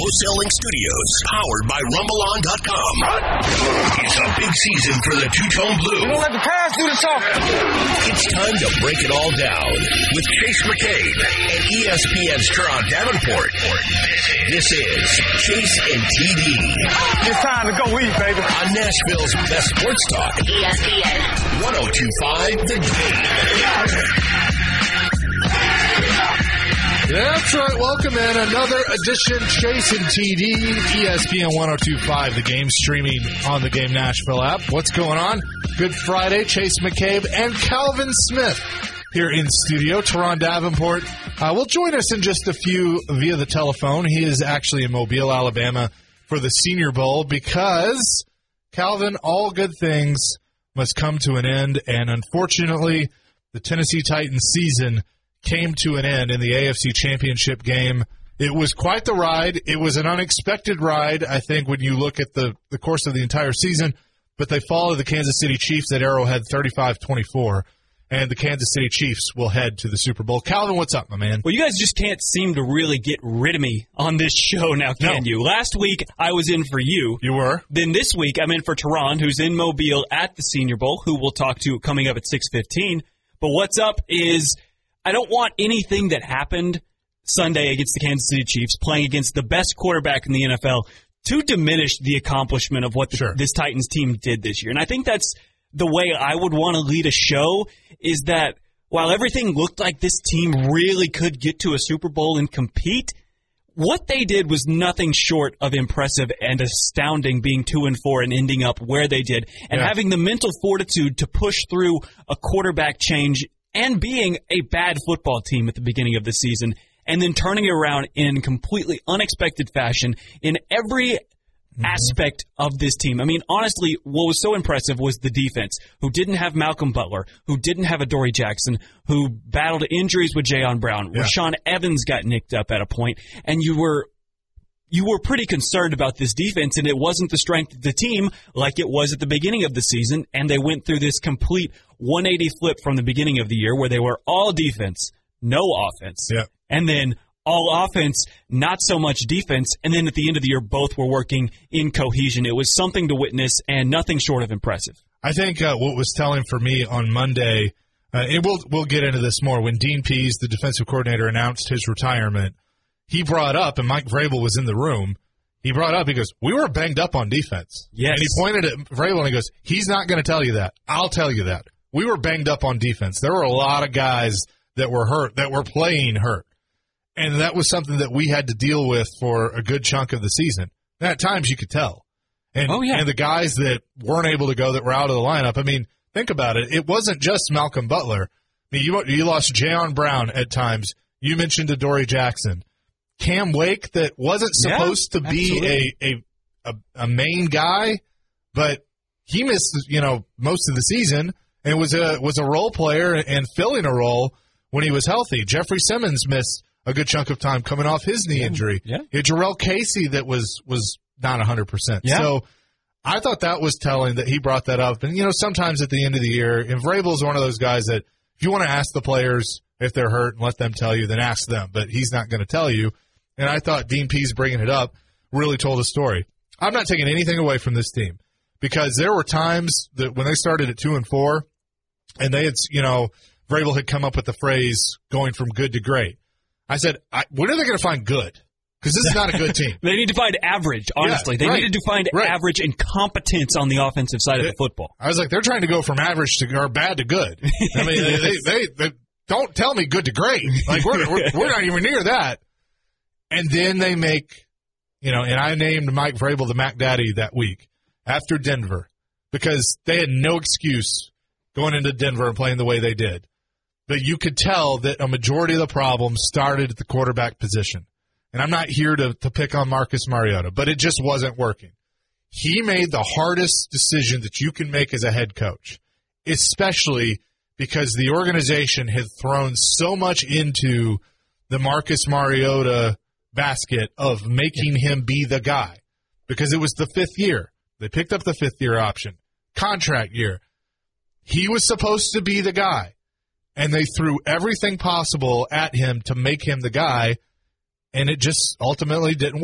Wholesaling Studios, powered by RumbleOn.com. It's a big season for the Two-Tone Blue. Don't let the past do the talking. It's time to break it all down with Chase McCabe and ESPN's Teron Davenport. This is Chase and TD. It's time to go eat, baby. On Nashville's best sports talk. ESPN 102.5 The Game. That's right. Welcome in another edition, Chase and TD, ESPN 102.5, The Game, streaming on the Game Nashville app. What's going on? Good Friday. Chase McCabe and Calvin Smith here in studio. Teron Davenport will join us in just a few via the telephone. He is actually in Mobile, Alabama for the Senior Bowl because, Calvin, all good things must come to an end, and unfortunately, the Tennessee Titans season came to an end in the AFC Championship game. It was quite the ride. It was an unexpected ride, I think, when you look at the course of the entire season. But they followed the Kansas City Chiefs at Arrowhead 35-24, and the Kansas City Chiefs will head to the Super Bowl. Calvin, what's up, my man? Well, you guys just can't seem to really get rid of me on this show now, can you? Last week, I was in for you. You were. Then this week, I'm in for Teron, who's in Mobile at the Senior Bowl, who we'll talk to coming up at 6:15. But what's up is, I don't want anything that happened Sunday against the Kansas City Chiefs, playing against the best quarterback in the NFL, to diminish the accomplishment of what this Titans team did this year. And I think that's the way I would want to lead a show, is that while everything looked like this team really could get to a Super Bowl and compete, what they did was nothing short of impressive and astounding, being 2-4 and ending up where they did, and having the mental fortitude to push through a quarterback change and being a bad football team at the beginning of the season, and then turning it around in completely unexpected fashion in every aspect of this team. I mean, honestly, what was so impressive was the defense, who didn't have Malcolm Butler, who didn't have Adoree Jackson, who battled injuries with Jayon Brown. Rashaan Evans got nicked up at a point, and you were pretty concerned about this defense, and it wasn't the strength of the team like it was at the beginning of the season, and they went through this complete 180 flip from the beginning of the year where they were all defense, no offense, and then all offense, not so much defense, and then at the end of the year, both were working in cohesion. It was something to witness and nothing short of impressive. I think what was telling for me on Monday, and we'll get into this more, when Dean Pease, the defensive coordinator, announced his retirement, he brought up, and Mike Vrabel was in the room, he goes, we were banged up on defense. Yes. And he pointed at Vrabel and he goes, he's not going to tell you that. I'll tell you that. We were banged up on defense. There were a lot of guys that were hurt, that were playing hurt. And that was something that we had to deal with for a good chunk of the season. And at times you could tell. And, and the guys that weren't able to go, that were out of the lineup, I mean, think about it. It wasn't just Malcolm Butler. I mean, you lost Jayon Brown at times. You mentioned Adoree Jackson. Cam Wake, that wasn't supposed to be a main guy, but he missed most of the season and was a role player and filling a role when he was healthy. Jeffrey Simmons missed a good chunk of time coming off his knee injury. You had Jarrell Casey that was not 100%. So I thought that was telling that he brought that up. And sometimes at the end of the year, and Vrabel's one of those guys that if you want to ask the players if they're hurt and let them tell you, then ask them. But he's not going to tell you. And I thought Dean Pease bringing it up really told a story. I'm not taking anything away from this team, because there were times that when they started at 2-4, and they had, Vrabel had come up with the phrase going from good to great. I said, when are they going to find good? Because this is not a good team. They need to find average, honestly. They needed to find average and competence on on the offensive side of the football. I was like, they're trying to go from average to or bad to good. I mean, they don't tell me good to great. Like we're not even near that. And then they make, and I named Mike Vrabel the Mac Daddy that week after Denver, because they had no excuse going into Denver and playing the way they did. But you could tell that a majority of the problem started at the quarterback position. And I'm not here to pick on Marcus Mariota, but it just wasn't working. He made the hardest decision that you can make as a head coach, especially because the organization had thrown so much into the Marcus Mariota basket of making him be the guy, because it was the 5th year. They picked up the 5th year option, contract year. He was supposed to be the guy, and they threw everything possible at him to make him the guy, and it just ultimately didn't work.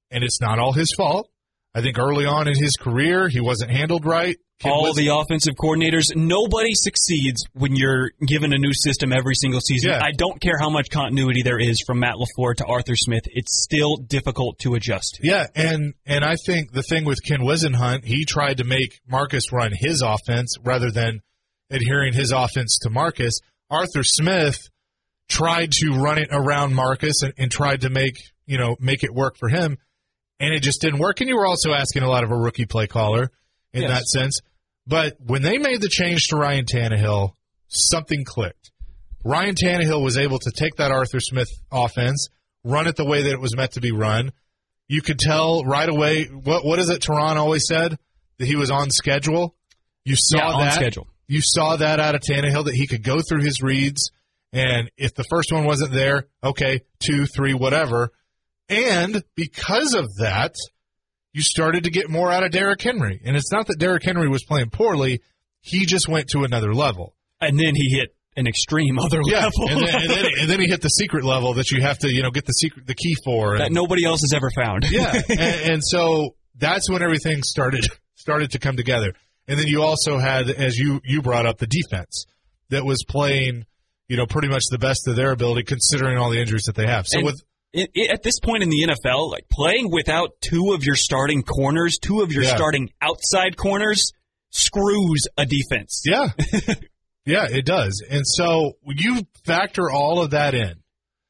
and it's not all his fault. I think early on in his career, he wasn't handled right. All the offensive coordinators, nobody succeeds when you're given a new system every single season. Yeah. I don't care how much continuity there is from Matt LaFleur to Arthur Smith. It's still difficult to adjust to. Yeah, and I think the thing with Ken Wisenhunt, he tried to make Marcus run his offense rather than adhering his offense to Marcus. Arthur Smith tried to run it around Marcus and tried to make it work for him, and it just didn't work. And you were also asking a lot of a rookie play caller in that sense. But when they made the change to Ryan Tannehill, something clicked. Ryan Tannehill was able to take that Arthur Smith offense, run it the way that it was meant to be run. You could tell right away, what is it Teron always said? That he was on schedule. You saw that. On schedule. You saw that out of Tannehill, that he could go through his reads, and if the first one wasn't there, okay, 2, 3, whatever. And because of that, you started to get more out of Derrick Henry. And it's not that Derrick Henry was playing poorly. He just went to another level. And then he hit an extreme other level. and then he hit the secret level that you have to, get the key for. That nobody else has ever found. Yeah. and so that's when everything started to come together. And then you also had, as you brought up, the defense that was playing, pretty much the best of their ability considering all the injuries that they have. So at this point in the NFL, like playing without two of your starting corners, two of your starting outside corners, screws a defense. Yeah. Yeah, it does. And so when you factor all of that in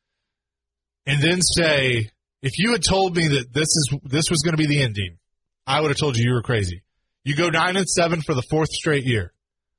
and then say, if you had told me that this was going to be the ending, I would have told you were crazy. You go 9-7 for the fourth straight year.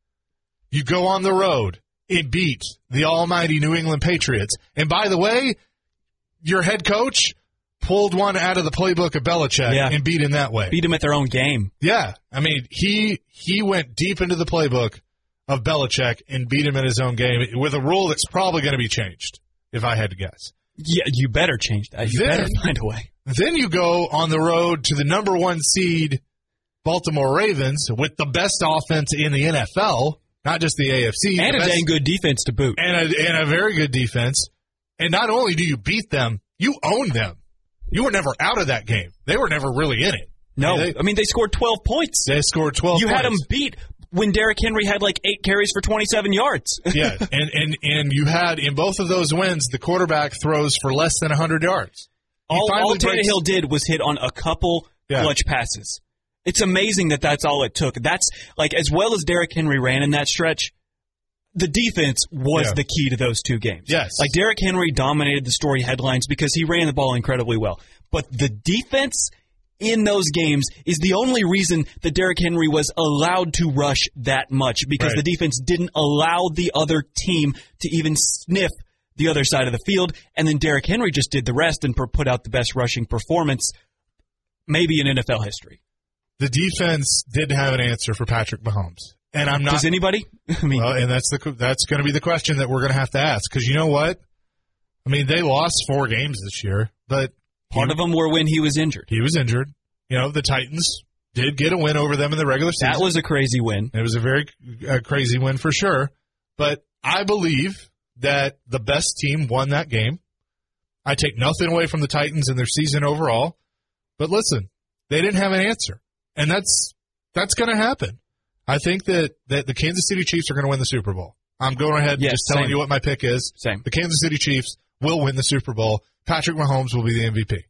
You go on the road and beat the almighty New England Patriots. And by the way, your head coach pulled one out of the playbook of Belichick and beat him that way. Beat him at their own game. Yeah. I mean, he went deep into the playbook of Belichick and beat him in his own game with a rule that's probably going to be changed, if I had to guess. Yeah, you better change that. You better find a way. Then you go on the road to the number 1 seed Baltimore Ravens with the best offense in the NFL, not just the AFC. And a dang good defense to boot. And a very good defense. And not only do you beat them, you own them. You were never out of that game. They were never really in it. No. They scored 12 points. They scored 12 points. You had them beat when Derrick Henry had like 8 carries for 27 yards. Yeah, and you had, in both of those wins, the quarterback throws for less than 100 yards. All Tannehill did was hit on a couple clutch passes. It's amazing that that's all it took. That's like, as well as Derrick Henry ran in that stretch, the defense was the key to those two games. Yes. Like, Derrick Henry dominated the story headlines because he ran the ball incredibly well. But the defense in those games is the only reason that Derrick Henry was allowed to rush that much, because the defense didn't allow the other team to even sniff the other side of the field, and then Derrick Henry just did the rest and put out the best rushing performance maybe in NFL history. The defense didn't have an answer for Patrick Mahomes. And I'm not. Does anybody? Well, and that's going to be the question that we're going to have to ask, because you know what? I mean, they lost 4 games this year, but part of them were when he was injured. He was injured. The Titans did get a win over them in the regular season. That was a crazy win. It was a very crazy win for sure. But I believe that the best team won that game. I take nothing away from the Titans and their season overall. But listen, they didn't have an answer. And that's going to happen. I think that the Kansas City Chiefs are going to win the Super Bowl. I'm going ahead and just telling you what my pick is. Same. The Kansas City Chiefs will win the Super Bowl. Patrick Mahomes will be the MVP.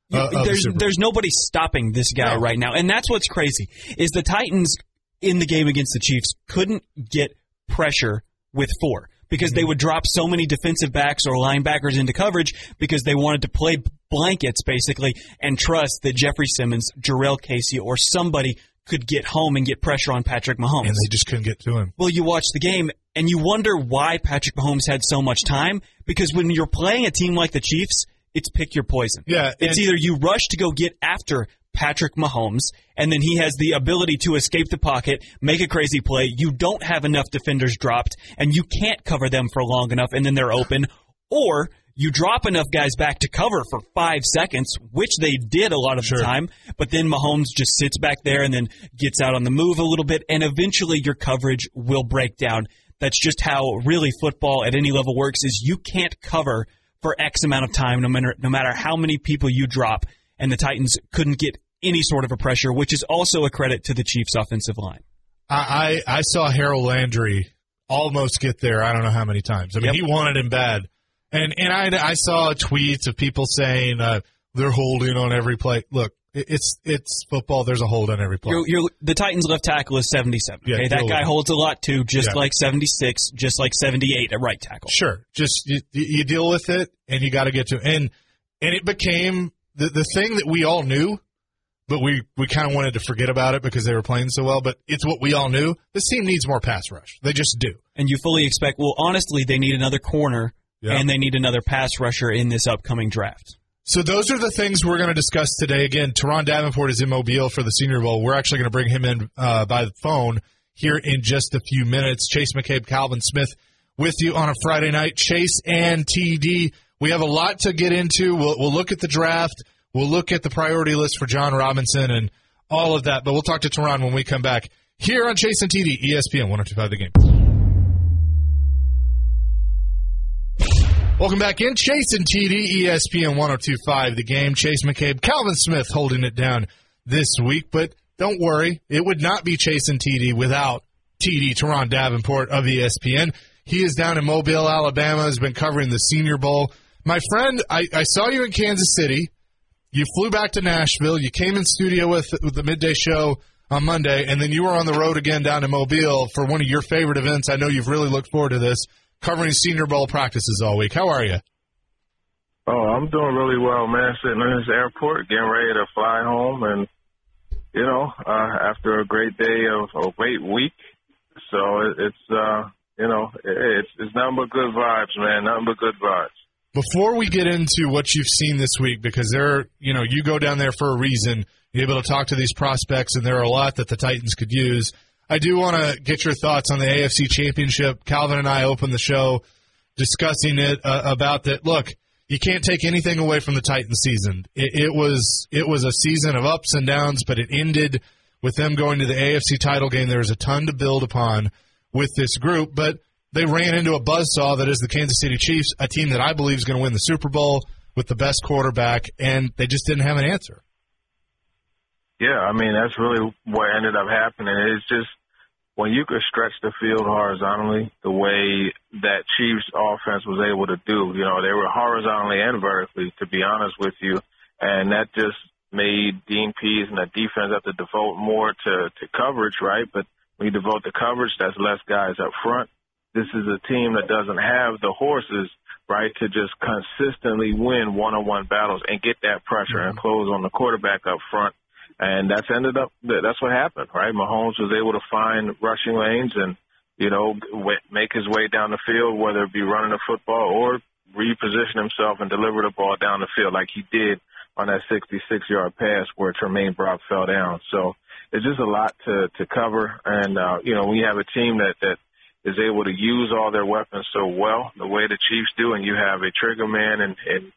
There's nobody stopping this guy right now. And that's what's crazy, is the Titans in the game against the Chiefs couldn't get pressure with 4 because they would drop so many defensive backs or linebackers into coverage because they wanted to play blankets, basically, and trust that Jeffrey Simmons, Jarrell Casey, or somebody could get home and get pressure on Patrick Mahomes. And they just couldn't get to him. Well, you watch the game, and you wonder why Patrick Mahomes had so much time, because when you're playing a team like the Chiefs, it's pick your poison. Yeah, it's either you rush to go get after Patrick Mahomes, and then he has the ability to escape the pocket, make a crazy play. You don't have enough defenders dropped, and you can't cover them for long enough, and then they're open. Or you drop enough guys back to cover for 5 seconds, which they did a lot of the time, but then Mahomes just sits back there and then gets out on the move a little bit, and eventually your coverage will break down. That's just how really football at any level works, is you can't cover for X amount of time no matter how many people you drop. and the Titans couldn't get any sort of a pressure, which is also a credit to the Chiefs' offensive line. I saw Harold Landry almost get there I don't know how many times. I mean, He wanted him bad. And I saw tweets of people saying they're holding on every play. Look, it's football. There's a hold on every play. The Titans' left tackle is 77. Yeah, okay? That guy holds a lot, too, just like 76, just like 78 at right tackle. Sure. Just you deal with it, and you got to get to it. And it became the thing that we all knew, but we kind of wanted to forget about it because they were playing so well. But it's what we all knew. This team needs more pass rush. They just do. And you fully expect, well, honestly, they need another corner, and they need another pass rusher in this upcoming draft. So those are the things we're going to discuss today. Again, Teron Davenport is in Mobile for the Senior Bowl. We're actually going to bring him in by the phone here in just a few minutes. Chase McCabe, Calvin Smith with you on a Friday night. Chase and TD, we have a lot to get into. We'll look at the draft. We'll look at the priority list for John Robinson and all of that. But we'll talk to Teron when we come back here on Chase and TD, ESPN 102.5 The Game. Welcome back in. Chase and TD, ESPN 102.5 The Game. Chase McCabe, Calvin Smith holding it down this week. But don't worry, it would not be Chase and TD without TD, Teron Davenport of ESPN. He is down in Mobile, Alabama, has been covering the Senior Bowl. My friend, I saw you in Kansas City. You flew back to Nashville. You came in studio with the midday show on Monday, and then you were on the road again down in Mobile for one of your favorite events. I know you've really looked forward to this, covering Senior Bowl practices all week. How are you? Oh, I'm doing really well, man. Sitting in this airport, getting ready to fly home, and after a great day of a great week, so it's nothing but good vibes, man. Nothing but good vibes. Before we get into what you've seen this week, because you go down there for a reason, you're able to talk to these prospects, and there are a lot that the Titans could use. I do want to get your thoughts on the AFC Championship. Calvin and I opened the show discussing it about that. Look, you can't take anything away from the Titans season. It was a season of ups and downs, but it ended with them going to the AFC title game. There was a ton to build upon with this group, but they ran into a buzzsaw that is the Kansas City Chiefs, a team that I believe is going to win the Super Bowl with the best quarterback, and they just didn't have an answer. Yeah, I mean, that's really what ended up happening. It's just when you could stretch the field horizontally the way that Chiefs offense was able to do, they were horizontally and vertically, to be honest with you, and that just made Dean Pease and the defense have to devote more to coverage, right? But when you devote to coverage, that's less guys up front. This is a team that doesn't have the horses, right, to just consistently win one-on-one battles and get that pressure and close on the quarterback up front. And that's what happened, right? Mahomes was able to find rushing lanes and, make his way down the field, whether it be running the football or reposition himself and deliver the ball down the field like he did on that 66-yard pass where Tremaine Brock fell down. So it's just a lot to cover. And, we have a team that is able to use all their weapons so well, the way the Chiefs do, and you have a trigger man and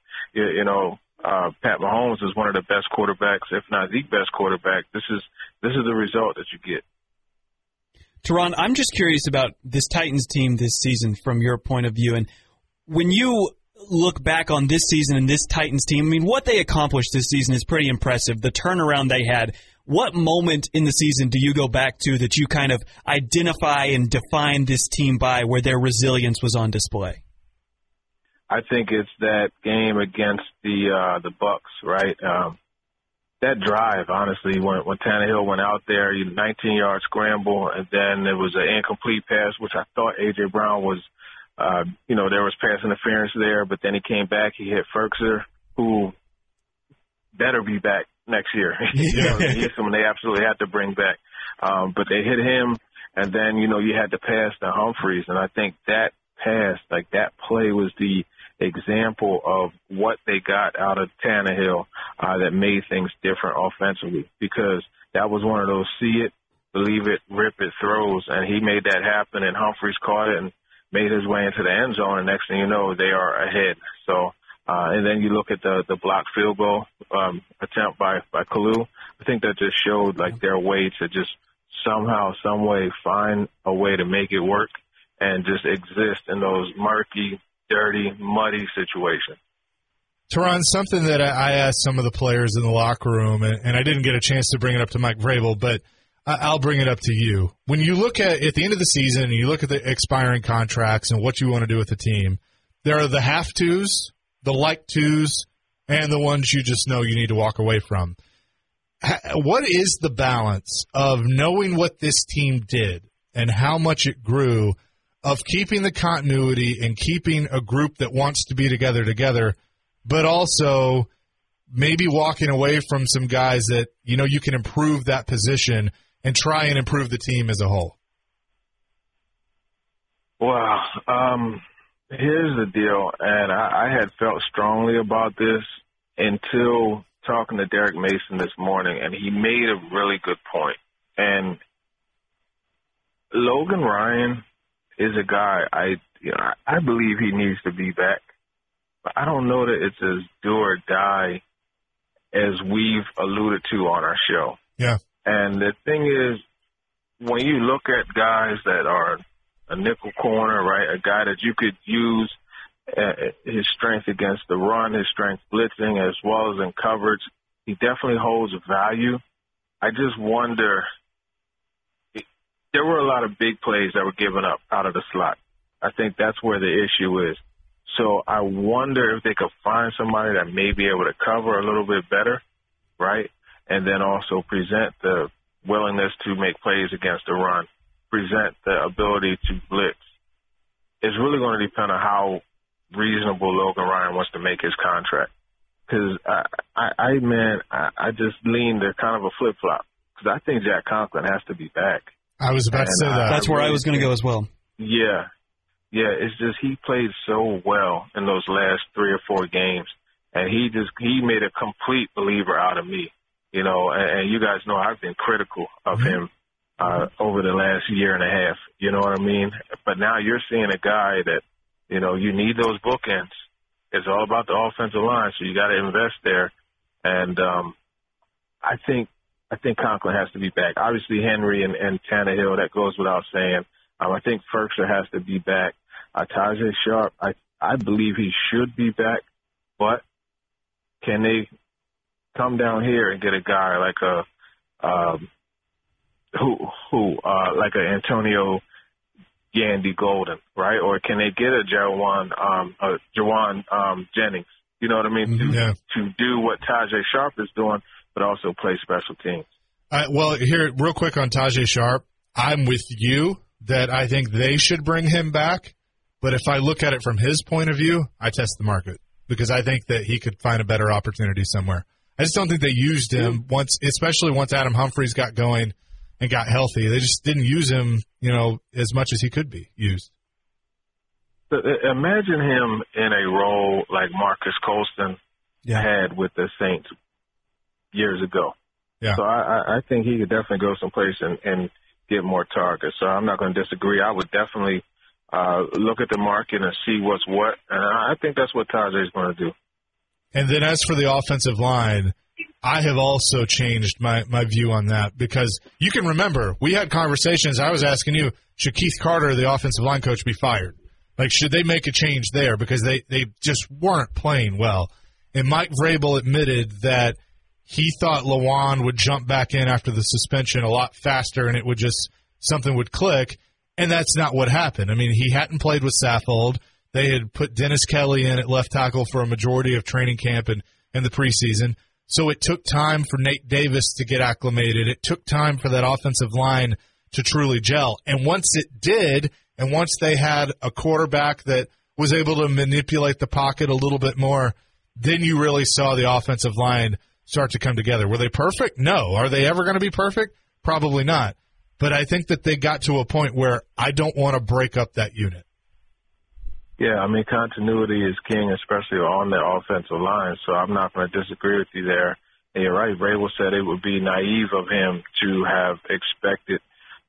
Pat Mahomes is one of the best quarterbacks, if not the best quarterback. This is the result that you get. Teron, I'm just curious about this Titans team this season from your point of view. And when you look back on this season and this Titans team, I mean, what they accomplished this season is pretty impressive. The turnaround they had. What moment in the season do you go back to that you kind of identify and define this team by where their resilience was on display? I think it's that game against the Bucks, right? That drive, honestly, when Tannehill went out there, 19-yard scramble, and then it was an incomplete pass, which I thought A.J. Brown was, there was pass interference there, but then he came back, he hit Ferkser, who better be back next year. He's someone they absolutely had to bring back. But they hit him, and then, you had to pass to Humphreys, and I think that pass, like that play was the example of what they got out of Tannehill that made things different offensively, because that was one of those see it, believe it, rip it throws, and he made that happen, and Humphreys caught it and made his way into the end zone, and next thing you know, they are ahead. So, and then you look at the blocked field goal attempt by Kalu. I think that just showed like their way to just somehow, some way find a way to make it work and just exist in those murky, dirty, muddy situations. Teron, something that I asked some of the players in the locker room, and I didn't get a chance to bring it up to Mike Vrabel, but I'll bring it up to you. When you look at the end of the season and you look at the expiring contracts and what you want to do with the team, there are the have-tos, the like-tos, and the ones you just know you need to walk away from. What is the balance of knowing what this team did and how much it grew, of keeping the continuity and keeping a group that wants to be together, but also maybe walking away from some guys that, you know, you can improve that position and try and improve the team as a whole? Well, here's the deal, and I had felt strongly about this until talking to Derek Mason this morning, and he made a really good point. And Logan Ryan is a guy I believe he needs to be back, but I don't know that it's as do or die as we've alluded to on our show. Yeah. And the thing is, when you look at guys that are a nickel corner, right, a guy that you could use his strength against the run, his strength blitzing, as well as in coverage, he definitely holds value. I just wonder, there were a lot of big plays that were given up out of the slot. I think that's where the issue is. So I wonder if they could find somebody that may be able to cover a little bit better, right? And then also present the willingness to make plays against the run, present the ability to blitz. It's really going to depend on how reasonable Logan Ryan wants to make his contract. Because I just lean to kind of a flip-flop. Because I think Jack Conklin has to be back. I was about to say that. That's where I was going to go as well. Yeah. Yeah, it's just he played so well in those last 3 or 4 games. And he made a complete believer out of me. You know, and you guys know I've been critical of him over the last year and a half. You know what I mean? But now you're seeing a guy that, you know, you need those bookends. It's all about the offensive line, so you got to invest there. And I think Conklin has to be back. Obviously, Henry and Tannehill, that goes without saying. I think Firkser has to be back. Tajay Sharp, I believe he should be back, but can they come down here and get a guy like like a Antonio Gandy Golden, right? Or can they get a Jawan Jennings? You know what I mean? To do what Tajay Sharp is doing, but also play special teams. Well, here, real quick on Tajay Sharp, I'm with you that I think they should bring him back. But if I look at it from his point of view, I test the market because I think that he could find a better opportunity somewhere. I just don't think they used him once, especially once Adam Humphries got going and got healthy. They just didn't use him, you know, as much as he could be used. Imagine him in a role like Marcus Colston had with the Saints years ago. Yeah. So I think he could definitely go someplace and get more targets. So I'm not going to disagree. I would definitely look at the market and see what's what. And I think that's what Tajay is going to do. And then as for the offensive line, I have also changed my view on that because you can remember we had conversations. I was asking you, should Keith Carter, the offensive line coach, be fired? Like, should they make a change there because they just weren't playing well? And Mike Vrabel admitted that he thought Lewan would jump back in after the suspension a lot faster and it would just something would click. And that's not what happened. I mean, he hadn't played with Saffold. They had put Dennis Kelly in at left tackle for a majority of training camp and the preseason. So it took time for Nate Davis to get acclimated. It took time for that offensive line to truly gel. And once it did, and once they had a quarterback that was able to manipulate the pocket a little bit more, then you really saw the offensive line start to come together. Were they perfect? No. Are they ever going to be perfect? Probably not. But I think that they got to a point where I don't want to break up that unit. Yeah, I mean, continuity is king, especially on the offensive line, so I'm not going to disagree with you there. And you're right, Vrabel said it would be naive of him to have expected,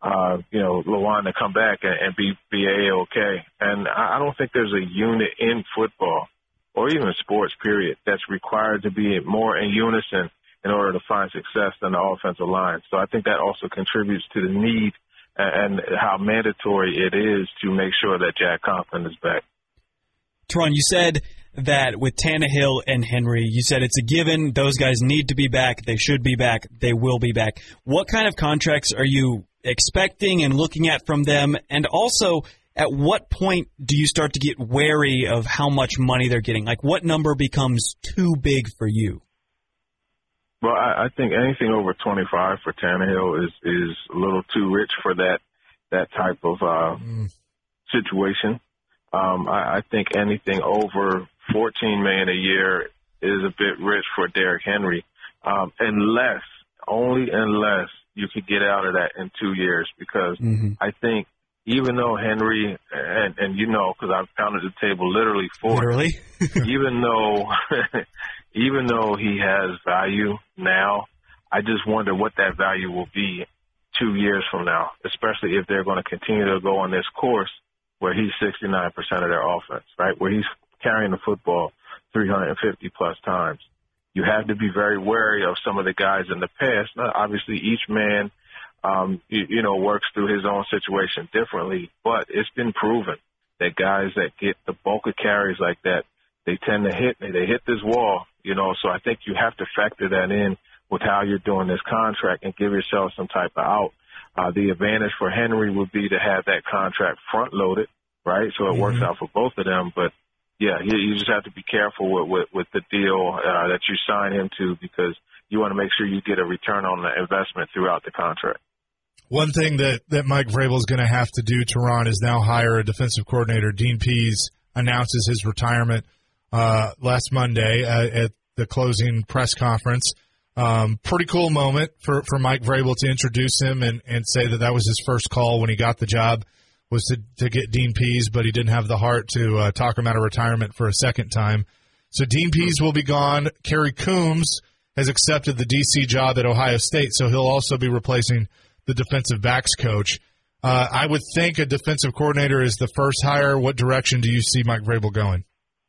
Lewan to come back and be A-OK. And I don't think there's a unit in football or even sports, period, that's required to be more in unison in order to find success than the offensive line. So I think that also contributes to the need and how mandatory it is to make sure that Jack Conklin is back. Teron, you said that with Tannehill and Henry, you said it's a given. Those guys need to be back. They should be back. They will be back. What kind of contracts are you expecting and looking at from them? And also, at what point do you start to get wary of how much money they're getting? Like, what number becomes too big for you? Well, I think anything over 25 for Tannehill is a little too rich for that type of situation. I think anything over $14 million a year is a bit rich for Derrick Henry, unless you could get out of that in 2 years. Because I think even though Henry and you know, because I've pounded the table literally for it, even though he has value now, I just wonder what that value will be 2 years from now, especially if they're going to continue to go on this course where he's 69% of their offense, right? Where he's carrying the football 350-plus times. You have to be very wary of some of the guys in the past. Now, obviously, each man, works through his own situation differently, but it's been proven that guys that get the bulk of carries like that, they tend to hit this wall, so I think you have to factor that in with how you're doing this contract and give yourself some type of out. The advantage for Henry would be to have that contract front-loaded, right? So it works out for both of them. But, yeah, you just have to be careful with the deal that you sign him to, because you want to make sure you get a return on the investment throughout the contract. One thing that Mike Vrabel is going to have to do, Teron, is now hire a defensive coordinator. Dean Pease announces his retirement last Monday at the closing press conference. Pretty cool moment for Mike Vrabel to introduce him and say that was his first call when he got the job, was to get Dean Pease, but he didn't have the heart to talk him out of retirement for a second time. So Dean Pease will be gone. Kerry Coombs has accepted the D.C. job at Ohio State, so he'll also be replacing the defensive backs coach. I would think a defensive coordinator is the first hire. What direction do you see Mike Vrabel going?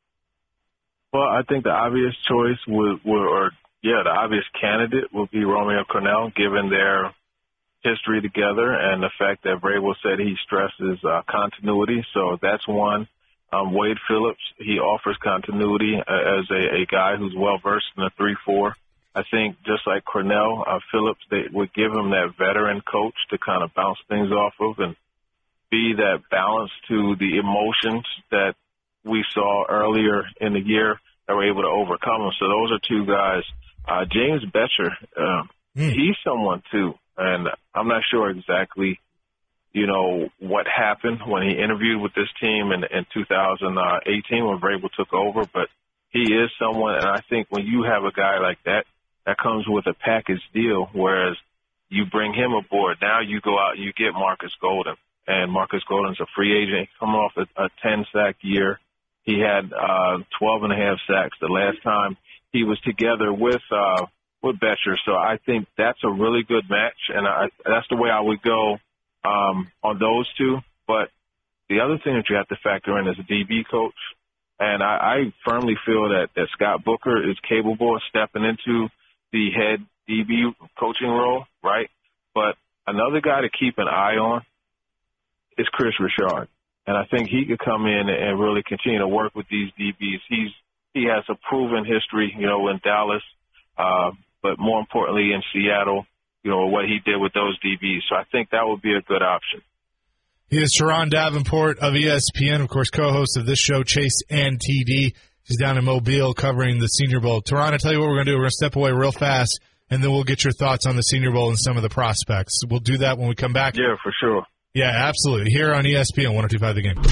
Well, I think the obvious choice the obvious candidate will be Romeo Crennel, given their history together and the fact that Vrabel said he stresses continuity. So that's one. Wade Phillips, he offers continuity as a guy who's well-versed in the 3-4. I think just like Crennel, Phillips, they would give him that veteran coach to kind of bounce things off of and be that balance to the emotions that we saw earlier in the year that were able to overcome them. So those are two guys. James Betcher, he's someone too, and I'm not sure exactly, what happened when he interviewed with this team in 2018 when Vrabel took over, but he is someone, and I think when you have a guy like that comes with a package deal, whereas you bring him aboard, now you go out and you get Marcus Golden, and Marcus Golden's a free agent coming off a 10-sack year. He had 12.5 sacks the last time he was together with Betcher. So I think that's a really good match, and that's the way I would go on those two. But the other thing that you have to factor in is a DB coach, and I firmly feel that Scott Booker is capable of stepping into the head DB coaching role, right? But another guy to keep an eye on is Chris Richard. And I think he could come in and really continue to work with these DBs. He has a proven history, in Dallas, but more importantly in Seattle, what he did with those DBs. So I think that would be a good option. He is Teron Davenport of ESPN, of course, co-host of this show, Chase and TD. He's down in Mobile covering the Senior Bowl. Teron, I'll tell you what we're going to do. We're going to step away real fast, and then we'll get your thoughts on the Senior Bowl and some of the prospects. We'll do that when we come back. Yeah, for sure. Yeah, absolutely. Here on ESPN 102.5 The Game.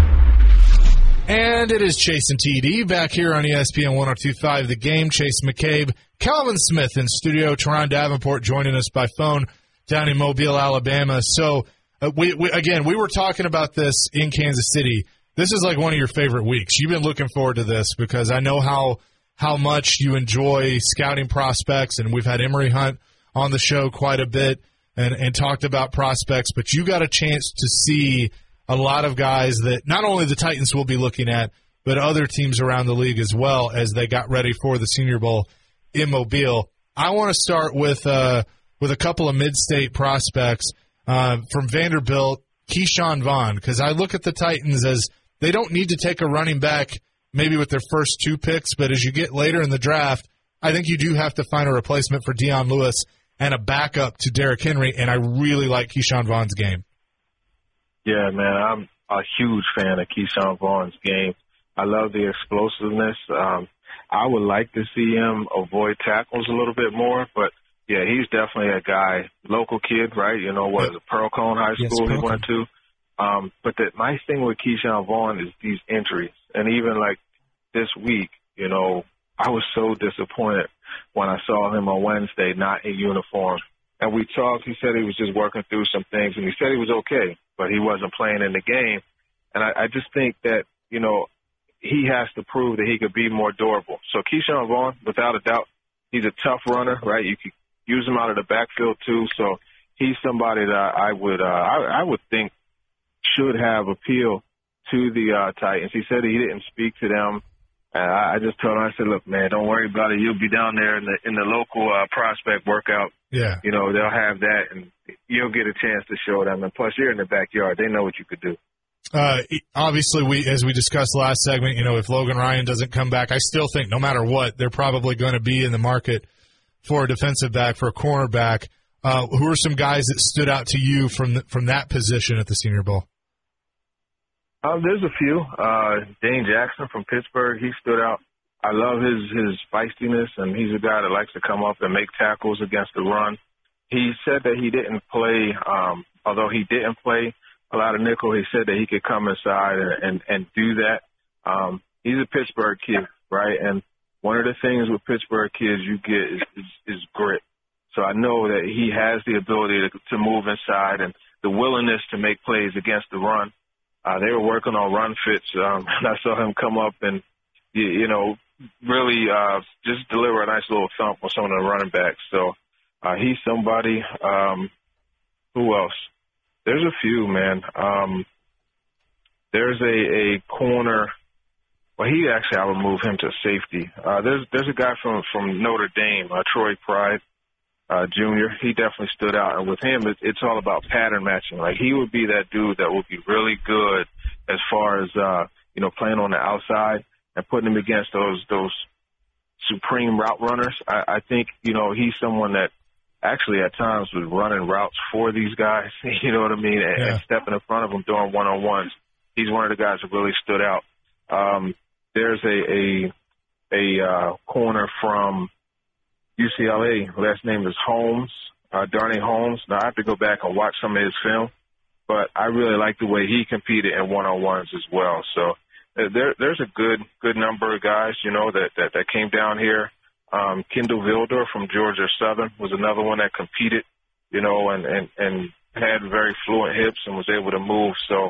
And it is Chase and TD back here on ESPN 102.5 The Game. Chase McCabe, Calvin Smith in studio, Teron Davenport joining us by phone down in Mobile, Alabama. So, we were talking about this in Kansas City. This is like one of your favorite weeks. You've been looking forward to this because I know how much you enjoy scouting prospects, and we've had Emory Hunt on the show quite a bit and talked about prospects, but you got a chance to see a lot of guys that not only the Titans will be looking at, but other teams around the league as well as they got ready for the Senior Bowl in Mobile. I want to start with a couple of mid-state prospects from Vanderbilt, Keyshawn Vaughn, because I look at the Titans as they don't need to take a running back maybe with their first 2 picks, but as you get later in the draft, I think you do have to find a replacement for Dion Lewis and a backup to Derrick Henry, and I really like Keyshawn Vaughn's game. Yeah, man, I'm a huge fan of Keyshawn Vaughn's game. I love the explosiveness. I would like to see him avoid tackles a little bit more, but, yeah, he's definitely a guy, local kid, right? You know, what is it, Pearl Cone High School he went to? But my thing with Keyshawn Vaughn is these injuries. And even, like, this week, you know, I was so disappointed when I saw him on Wednesday not in uniform. And we talked. He said he was just working through some things, and he said he was okay, but he wasn't playing in the game. And I just think that, you know, he has to prove that he could be more durable. So Keyshawn Vaughn, without a doubt, he's a tough runner, right? You could use him out of the backfield too. So he's somebody that I would think should have appeal to the Titans. He said he didn't speak to them. I just told him, I said, look, man, don't worry about it. You'll be down there in the local prospect workout. Yeah. You know, they'll have that, and you'll get a chance to show them. And plus, you're in the backyard. They know what you could do. Obviously, as we discussed last segment, you know, if Logan Ryan doesn't come back, I still think no matter what, they're probably going to be in the market for a defensive back, for a cornerback. Who are some guys that stood out to you from that position at the Senior Bowl? There's a few. Dane Jackson from Pittsburgh, he stood out. I love his feistiness, and he's a guy that likes to come up and make tackles against the run. He said that he didn't play, although he didn't play a lot of nickel, he said that he could come inside and do that. He's a Pittsburgh kid, right? And one of the things with Pittsburgh kids you get is grit. So I know that he has the ability to move inside and the willingness to make plays against the run. They were working on run fits. And I saw him come up and, you know, really just deliver a nice little thump on some of the running backs. So he's somebody. Who else? There's a few, man. There's a corner. Well, I would move him to safety. There's a guy from Notre Dame, Troy Pride Jr. He definitely stood out. And with him, it's all about pattern matching. Like, he would be that dude that would be really good as far as, you know, playing on the outside and putting him against those supreme route runners. I think, you know, he's someone that actually at times was running routes for these guys, you know what I mean, and stepping in front of them doing one-on-ones. He's one of the guys that really stood out. There's a corner from UCLA. Last name is Holmes, Darnay Holmes. Now, I have to go back and watch some of his film, but I really like the way he competed in one-on-ones as well. So there's a good number of guys, you know, that came down here. Kendall Vilder from Georgia Southern was another one that competed, you know, and had very fluent hips and was able to move. So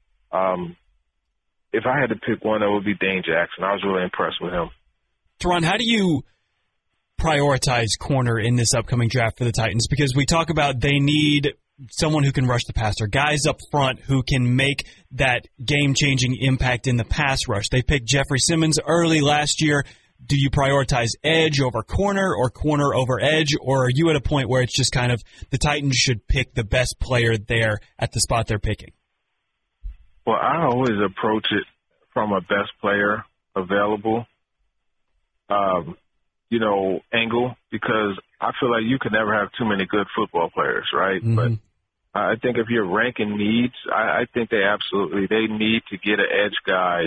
if I had to pick one, that would be Dane Jackson. I was really impressed with him. Teron, how do you prioritize corner in this upcoming draft for the Titans? Because we talk about they need someone who can rush the passer, guys up front who can make that game-changing impact in the pass rush. They picked Jeffrey Simmons early last year. Do you prioritize edge over corner or corner over edge, or are you at a point where it's just kind of the Titans should pick the best player there at the spot they're picking? Well, I always approach it from a best player available, you know, angle, because I feel like you can never have too many good football players, right? Mm-hmm. But I think if you're ranking needs, I think they need to get an edge guy.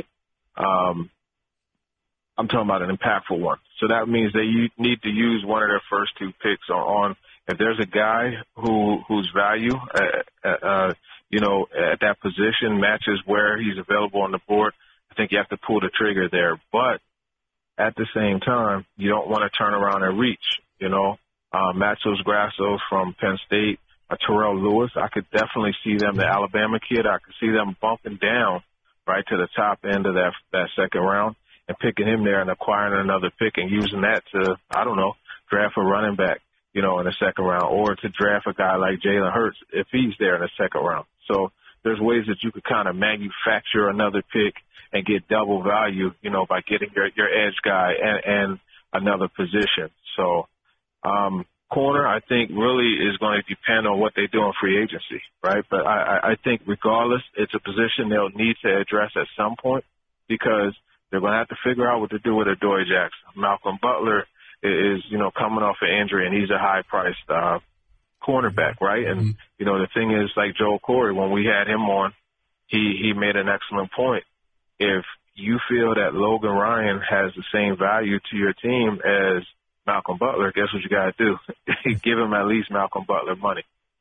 I'm talking about an impactful one. So that means that you need to use one of their first 2 picks on. If there's a guy whose value, you know, at that position matches where he's available on the board, I think you have to pull the trigger there. But at the same time, you don't want to turn around and reach, you know. Matsos Grassos from Penn State, Terrell Lewis, I could definitely see them, the Alabama kid, I could see them bumping down right to the top end of that second round and picking him there and acquiring another pick and using that to, I don't know, draft a running back, you know, in the second round, or to draft a guy like Jalen Hurts if he's there in the second round. So there's ways that you could kind of manufacture another pick and get double value, you know, by getting your edge guy and another position. So corner, I think, really is going to depend on what they do in free agency, right? But I think regardless, it's a position they'll need to address at some point, because they're going to have to figure out what to do with Adoree Jackson. Malcolm Butler is, coming off an injury, and he's a high-priced cornerback, right? And, the thing is, like Joel Corey, when we had him on, he made an excellent point. If you feel that Logan Ryan has the same value to your team as Malcolm Butler, guess what you got to do? Give him at least Malcolm Butler money.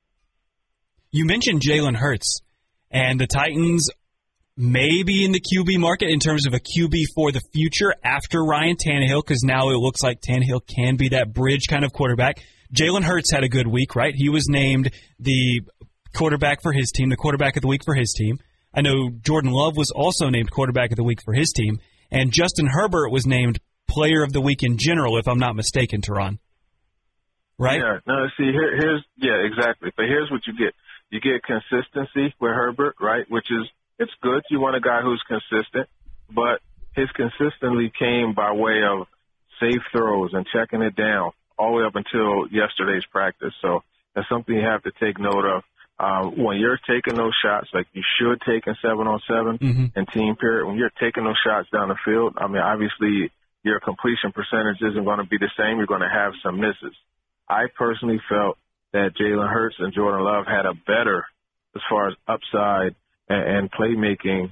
You mentioned Jalen Hurts, and the Titans may be in the QB market in terms of a QB for the future after Ryan Tannehill, because now it looks like Tannehill can be that bridge kind of quarterback. Jalen Hurts had a good week, right? He was named the quarterback for his team, the quarterback of the week for his team. I know Jordan Love was also named quarterback of the week for his team, and Justin Herbert was named player of the week in general, if I'm not mistaken, Teron. Right? Yeah, no, see, exactly. But here's what you get. You get consistency with Herbert, right, which is, it's good. You want a guy who's consistent, but his consistently came by way of safe throws and checking it down all the way up until yesterday's practice. So that's something you have to take note of. When you're taking those shots, like you should take in 7-on-7 and team period, when you're taking those shots down the field, I mean, obviously your completion percentage isn't going to be the same. You're going to have some misses. I personally felt that Jalen Hurts and Jordan Love had a better, as far as upside and playmaking,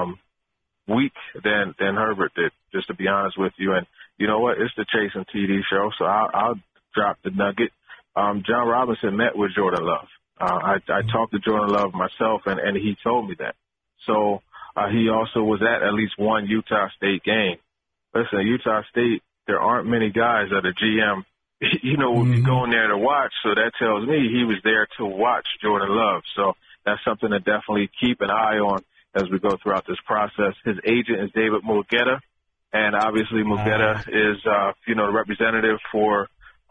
week than Herbert did, just to be honest with you. And you know what? It's the Chase and TD show, so I'll drop the nugget. John Robinson met with Jordan Love. I talked to Jordan Love myself, and he told me that. So he also was at least one Utah State game. Listen, Utah State, there aren't many guys that a GM, would be going there to watch. So that tells me he was there to watch Jordan Love. So that's something to definitely keep an eye on as we go throughout this process. His agent is David Mulugheta, and obviously Mulugheta is, the representative for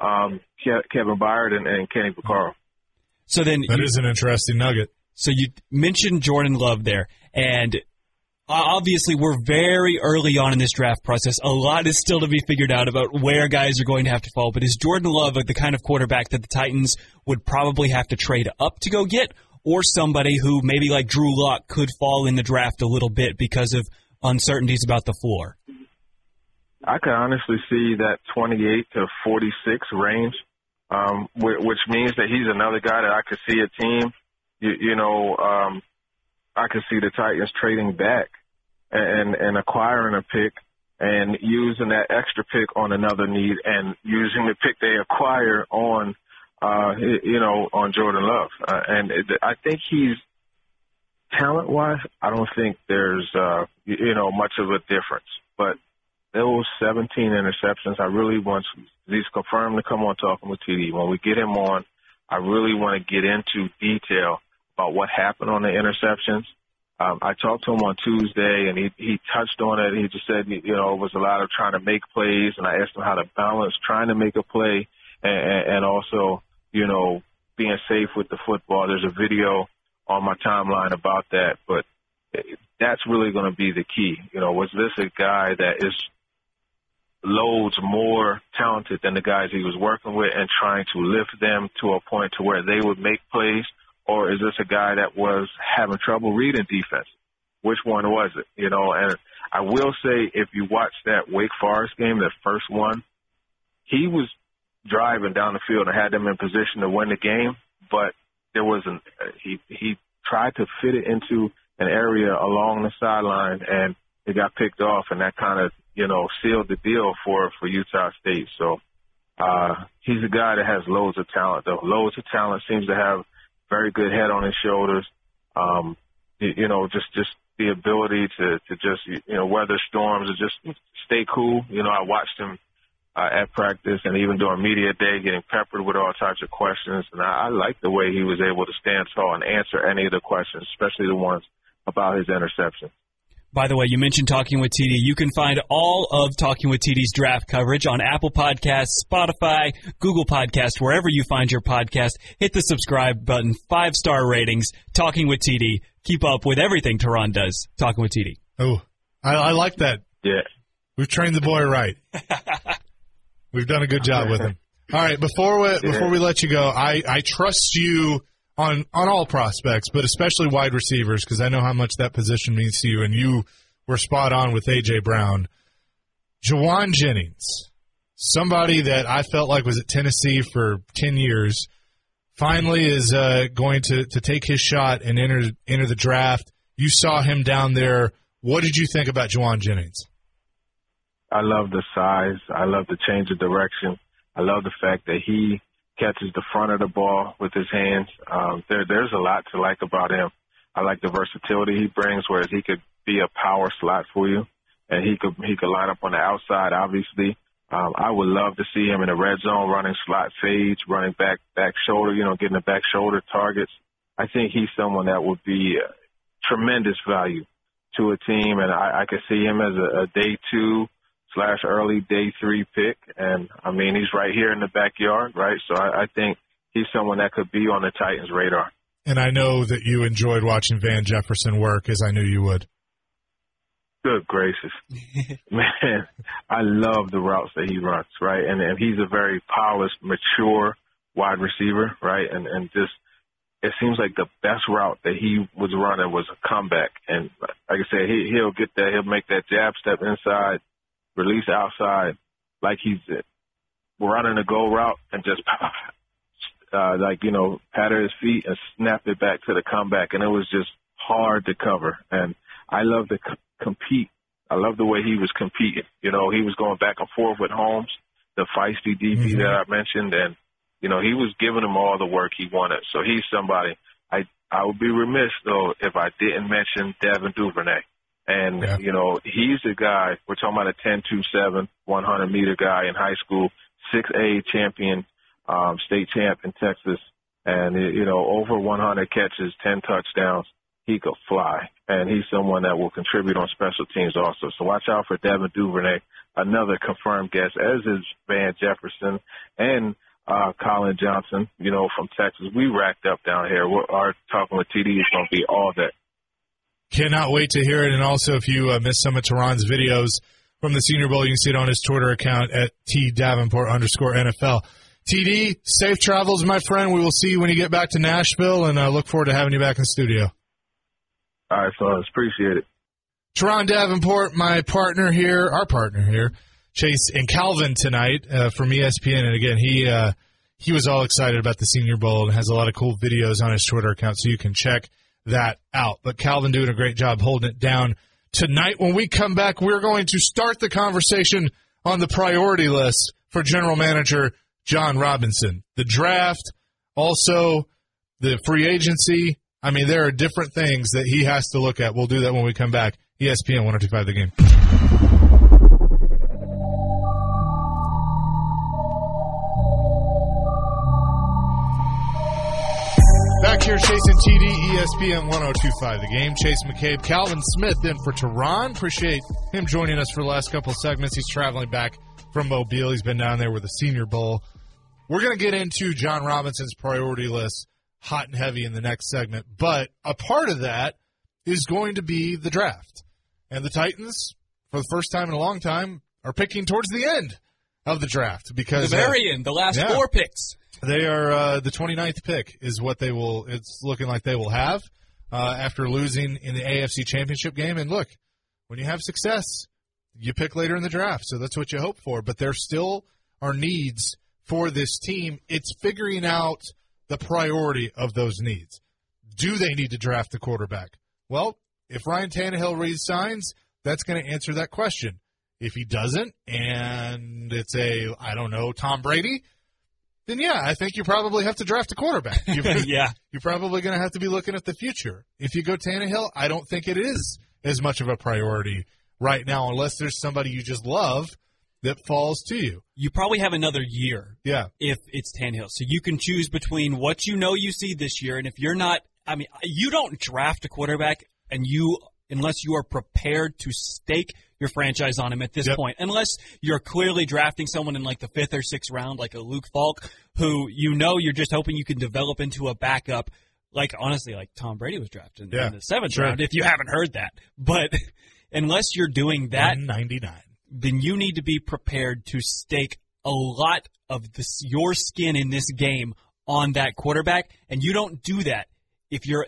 Kevin Byard and Kenny Vaccaro. So then that is an interesting nugget. So you mentioned Jordan Love there, and obviously we're very early on in this draft process. A lot is still to be figured out about where guys are going to have to fall. But is Jordan Love the kind of quarterback that the Titans would probably have to trade up to go get, or somebody who maybe like Drew Lock could fall in the draft a little bit because of uncertainties about the floor? I can honestly see that 28 to 46 range, which means that he's another guy that I could see a team, I could see the Titans trading back and acquiring a pick and using that extra pick on another need and using the pick they acquire on Jordan Love. I think he's talent-wise, I don't think there's, much of a difference. But those 17 interceptions, I really want he's confirmed to come on Talking with TD. When we get him on, I really want to get into detail about what happened on the interceptions. I talked to him on Tuesday, and he touched on it. He just said, it was a lot of trying to make plays, and I asked him how to balance trying to make a play and also, being safe with the football. There's a video on my timeline about that, but that's really going to be the key. Was this a guy that is loads more talented than the guys he was working with and trying to lift them to a point to where they would make plays? Or is this a guy that was having trouble reading defense? Which one was it? And I will say, if you watch that Wake Forest game, that first one, he was driving down the field and had them in position to win the game, but there wasn't. He tried to fit it into an area along the sideline, and it got picked off, and that kind of, sealed the deal for Utah State. So he's a guy that has loads of talent, though. Loads of talent, seems to have very good head on his shoulders. Just the ability to just, weather storms and just stay cool. I watched him at practice and even during media day getting peppered with all types of questions. And I like the way he was able to stand tall and answer any of the questions, especially the ones about his interception. By the way, you mentioned Talking with TD. You can find all of Talking with TD's draft coverage on Apple Podcasts, Spotify, Google Podcasts, wherever you find your podcast. Hit the subscribe button, 5-star ratings, Talking with TD. Keep up with everything Teron does, Talking with TD. Oh, I like that. Yeah. We've trained the boy right. We've done a good job with him. All right, before we let you go, I trust you on all prospects, but especially wide receivers, because I know how much that position means to you, and you were spot on with A.J. Brown. Jauan Jennings, somebody that I felt like was at Tennessee for 10 years, finally is going to take his shot and enter the draft. You saw him down there. What did you think about Jauan Jennings? I love the size. I love the change of direction. I love the fact that he catches the front of the ball with his hands. There's a lot to like about him. I like the versatility he brings, whereas he could be a power slot for you, and he could line up on the outside, obviously. I would love to see him in the red zone running slot fades, running back shoulder, getting the back shoulder targets. I think he's someone that would be tremendous value to a team, and I could see him as a day 2/early day 3 pick. And, I mean, he's right here in the backyard, right? So I think he's someone that could be on the Titans' radar. And I know that you enjoyed watching Van Jefferson work, as I knew you would. Good gracious. Man, I love the routes that he runs, right? And he's a very polished, mature wide receiver, right? And just it seems like the best route that he was running was a comeback. And like I said, he'll get that. He'll make that jab step inside, release outside, like he's running a go route and just patter his feet and snap it back to the comeback. And it was just hard to cover. And I love to compete. I love the way he was competing. He was going back and forth with Holmes, the feisty DB that I mentioned, and he was giving him all the work he wanted. So he's somebody. I would be remiss though if I didn't mention Devin Duvernay. And he's a guy. We're talking about a 10.27 100-meter guy in high school, 6A champion, state champ in Texas, and over 100 catches, 10 touchdowns. He could fly, and he's someone that will contribute on special teams also. So watch out for Devin Duvernay, another confirmed guest, as is Van Jefferson and Colin Johnson, from Texas. We racked up down here. Our talking with TD is going to be all that. Cannot wait to hear it. And also, if you missed some of Teron's videos from the Senior Bowl, you can see it on his Twitter account at @TDavenport_NFL. TD, safe travels, my friend. We will see you when you get back to Nashville, and I look forward to having you back in the studio. All right, fellas. Appreciate it. Teron Davenport, our partner here, Chase and Calvin tonight from ESPN. And again, he was all excited about the Senior Bowl and has a lot of cool videos on his Twitter account, so you can check that out. But Calvin doing a great job holding it down tonight. When we come back, we're going to start the conversation on the priority list for General Manager Jon Robinson. The draft, also the free agency. I mean, there are different things that he has to look at. We'll do that when we come back. ESPN 102.5 The Game. Back here, Chase and TD, ESPN 102.5 The Game. Chase McCabe, Calvin Smith in for Teron. Appreciate him joining us for the last couple of segments. He's traveling back from Mobile. He's been down there with the Senior Bowl. We're going to get into Jon Robinson's priority list hot and heavy in the next segment, but a part of that is going to be the draft. And the Titans, for the first time in a long time, are picking towards the end of the draft because the very end, the last 4 picks. They are the 29th pick is what they will. It's looking like they will have after losing in the AFC Championship game. And look, when you have success, you pick later in the draft, so that's what you hope for. But there still are needs for this team. It's figuring out the priority of those needs. Do they need to draft a quarterback? Well, if Ryan Tannehill resigns, that's going to answer that question. If he doesn't, and it's Tom Brady, then I think you probably have to draft a quarterback. You're probably going to have to be looking at the future. If you go Tannehill, I don't think it is as much of a priority right now, unless there's somebody you just love that falls to you. You probably have another year if it's Tannehill. So you can choose between what you see this year, and if you're not – you don't draft a quarterback unless you are prepared to stake your franchise on him at this point, unless you're clearly drafting someone in like the 5th or 6th round, like a Luke Falk, who you're just hoping you can develop into a backup, like Tom Brady was drafted in the 7th round, if you haven't heard that. But unless you're doing that, 199. Then you need to be prepared to stake a lot of your skin in this game on that quarterback, and you don't do that if you're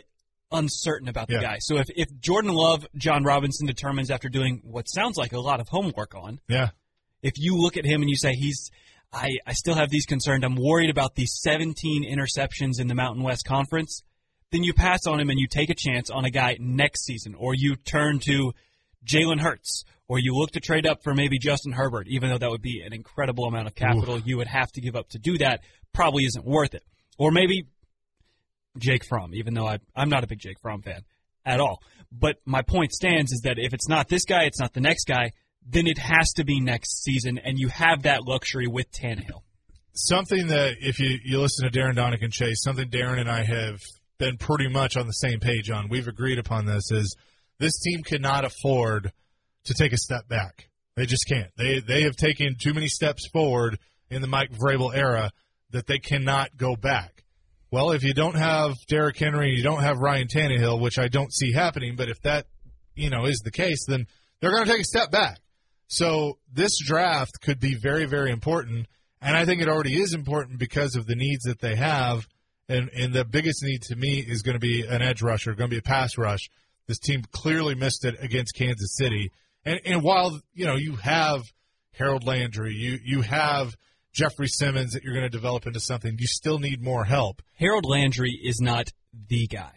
uncertain about the guy. So if Jordan Love, John Robinson determines after doing what sounds like a lot of homework on, if you look at him and you say I still have these concerns, I'm worried about these 17 interceptions in the Mountain West Conference, then you pass on him and you take a chance on a guy next season, or you turn to Jalen Hurts, or you look to trade up for maybe Justin Herbert, even though that would be an incredible amount of capital you would have to give up to do that, probably isn't worth it. Or maybe Jake Fromm, even though I'm not a big Jake Fromm fan at all. But my point stands is that if it's not this guy, it's not the next guy, then it has to be next season, and you have that luxury with Tannehill. Something that, if you listen to Darren Donick and Chase, something Darren and I have been pretty much on the same page on, we've agreed upon this, is this team cannot afford to take a step back. They just can't. They have taken too many steps forward in the Mike Vrabel era that they cannot go back. Well, if you don't have Derrick Henry, you don't have Ryan Tannehill, which I don't see happening, but if that, is the case, then they're going to take a step back. So this draft could be very, very important, and I think it already is important because of the needs that they have, and the biggest need to me is going to be an edge rusher, going to be a pass rush. This team clearly missed it against Kansas City. And while, you have Harold Landry, you have Jeffrey Simmons that you're going to develop into something, you still need more help. Harold Landry is not the guy.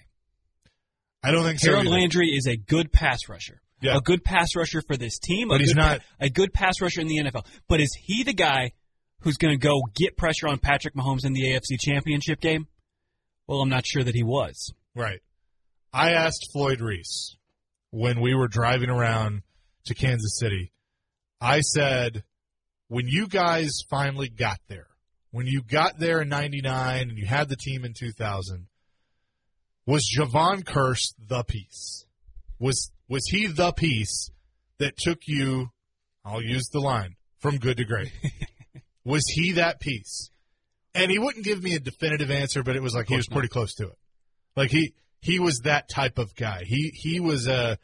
I don't think so. Harold Landry is a good pass rusher. Yeah. A good pass rusher for this team. But he's not a good pass rusher in the NFL. But is he the guy who's going to go get pressure on Patrick Mahomes in the AFC Championship game? Well, I'm not sure that he was. Right. I asked Floyd Reese when we were driving around to Kansas City, I said, when you guys finally got there, when you got there in 99 and you had the team in 2000, was Javon Kearse the piece? Was he the piece that took you, I'll use the line, from good to great? Was he that piece? And he wouldn't give me a definitive answer, but it was like he was pretty close to it. Like he was that type of guy. He was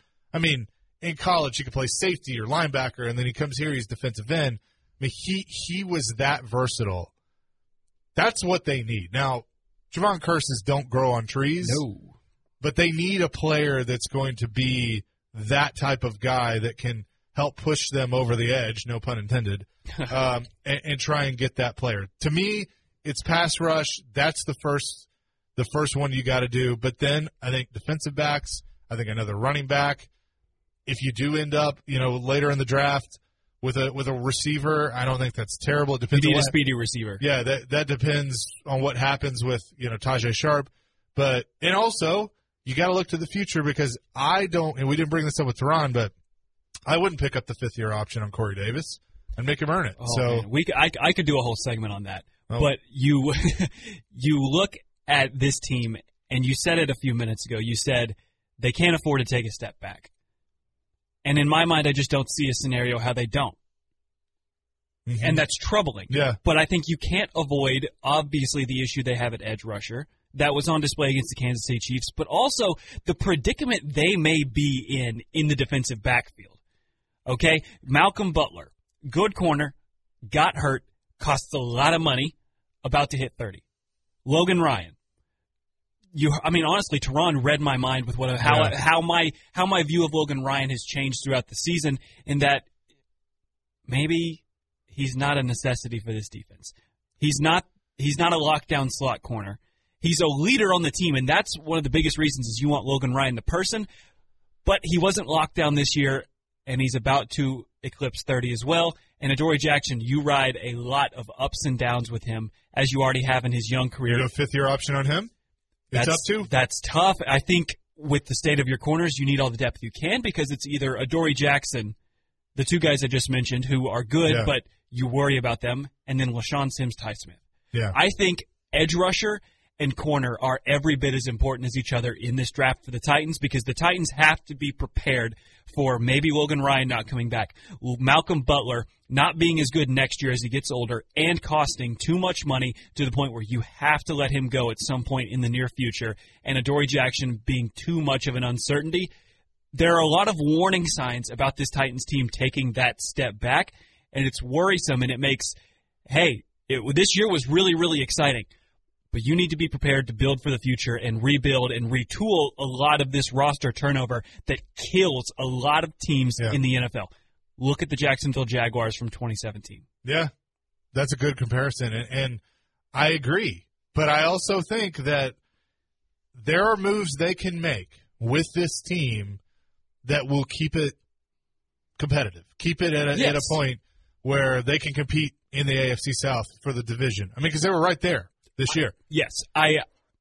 in college, he could play safety or linebacker, and then he comes here, he's defensive end. I mean, he was that versatile. That's what they need. Now, Javon Kearses don't grow on trees. No. But they need a player that's going to be that type of guy that can help push them over the edge, no pun intended, and try and get that player. To me, it's pass rush. That's the first one you got to do. But then I think defensive backs, I think another running back. If you do end up, later in the draft with a receiver, I don't think that's terrible. It depends. You need a speedy receiver. Yeah, that depends on what happens with Tajay Sharp. And also you got to look to the future, because I don't, and we didn't bring this up with Teron, but I wouldn't pick up the 5th-year option on Corey Davis and make him earn it. Oh, man. I could do a whole segment on that. Oh. But you look at this team, and you said it a few minutes ago. You said they can't afford to take a step back. And in my mind, I just don't see a scenario how they don't. Mm-hmm. And that's troubling. Yeah. But I think you can't avoid, obviously, the issue they have at edge rusher. That was on display against the Kansas City Chiefs, but also the predicament they may be in the defensive backfield. Okay? Malcolm Butler, good corner, got hurt, costs a lot of money, about to hit 30. Logan Ryan. Honestly, Teron read my mind with how my view of Logan Ryan has changed throughout the season, in that maybe he's not a necessity for this defense. He's not a lockdown slot corner. He's a leader on the team, and that's one of the biggest reasons is you want Logan Ryan, the person. But he wasn't locked down this year, and he's about to eclipse 30 as well. And Adoree Jackson, you ride a lot of ups and downs with him, as you already have in his young career. You have a 5th-year option on him? It's up to? That's tough. I think with the state of your corners, you need all the depth you can, because it's either Adoree Jackson, the two guys I just mentioned, who are good, but you worry about them, and then LaShawn Sims, Ty Smith. Yeah. I think edge rusher and corner are every bit as important as each other in this draft for the Titans, because the Titans have to be prepared for maybe Logan Ryan not coming back, Malcolm Butler not being as good next year as he gets older, and costing too much money to the point where you have to let him go at some point in the near future, and Adoree Jackson being too much of an uncertainty. There are a lot of warning signs about this Titans team taking that step back, and it's worrisome, and it makes, this year was really, really exciting. But you need to be prepared to build for the future and rebuild and retool a lot of this roster turnover that kills a lot of teams in the NFL. Look at the Jacksonville Jaguars from 2017. Yeah, that's a good comparison, and I agree. But I also think that there are moves they can make with this team that will keep it competitive, keep it at a point where they can compete in the AFC South for the division. I mean, because they were right there this year. Yes, we're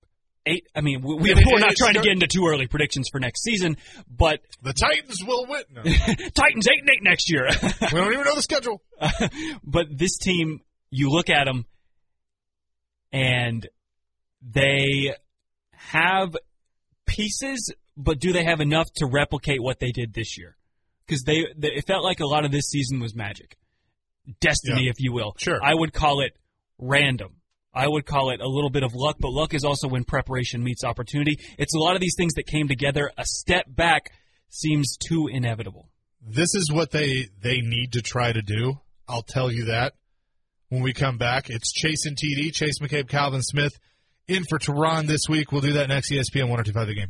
not trying to get into too early predictions for next season, but the Titans will win. No. Titans 8-8 next year. We don't even know the schedule. But this team, you look at them, and they have pieces, but do they have enough to replicate what they did this year? Because it felt like a lot of this season was magic. Destiny, if you will. Sure. I would call it random. I would call it a little bit of luck, but luck is also when preparation meets opportunity. It's a lot of these things that came together. A step back seems too inevitable. This is what they need to try to do. I'll tell you that when we come back. It's Chase and TD, Chase McCabe, Calvin Smith, in for Tehran this week. We'll do that next. ESPN 102.5 The Game.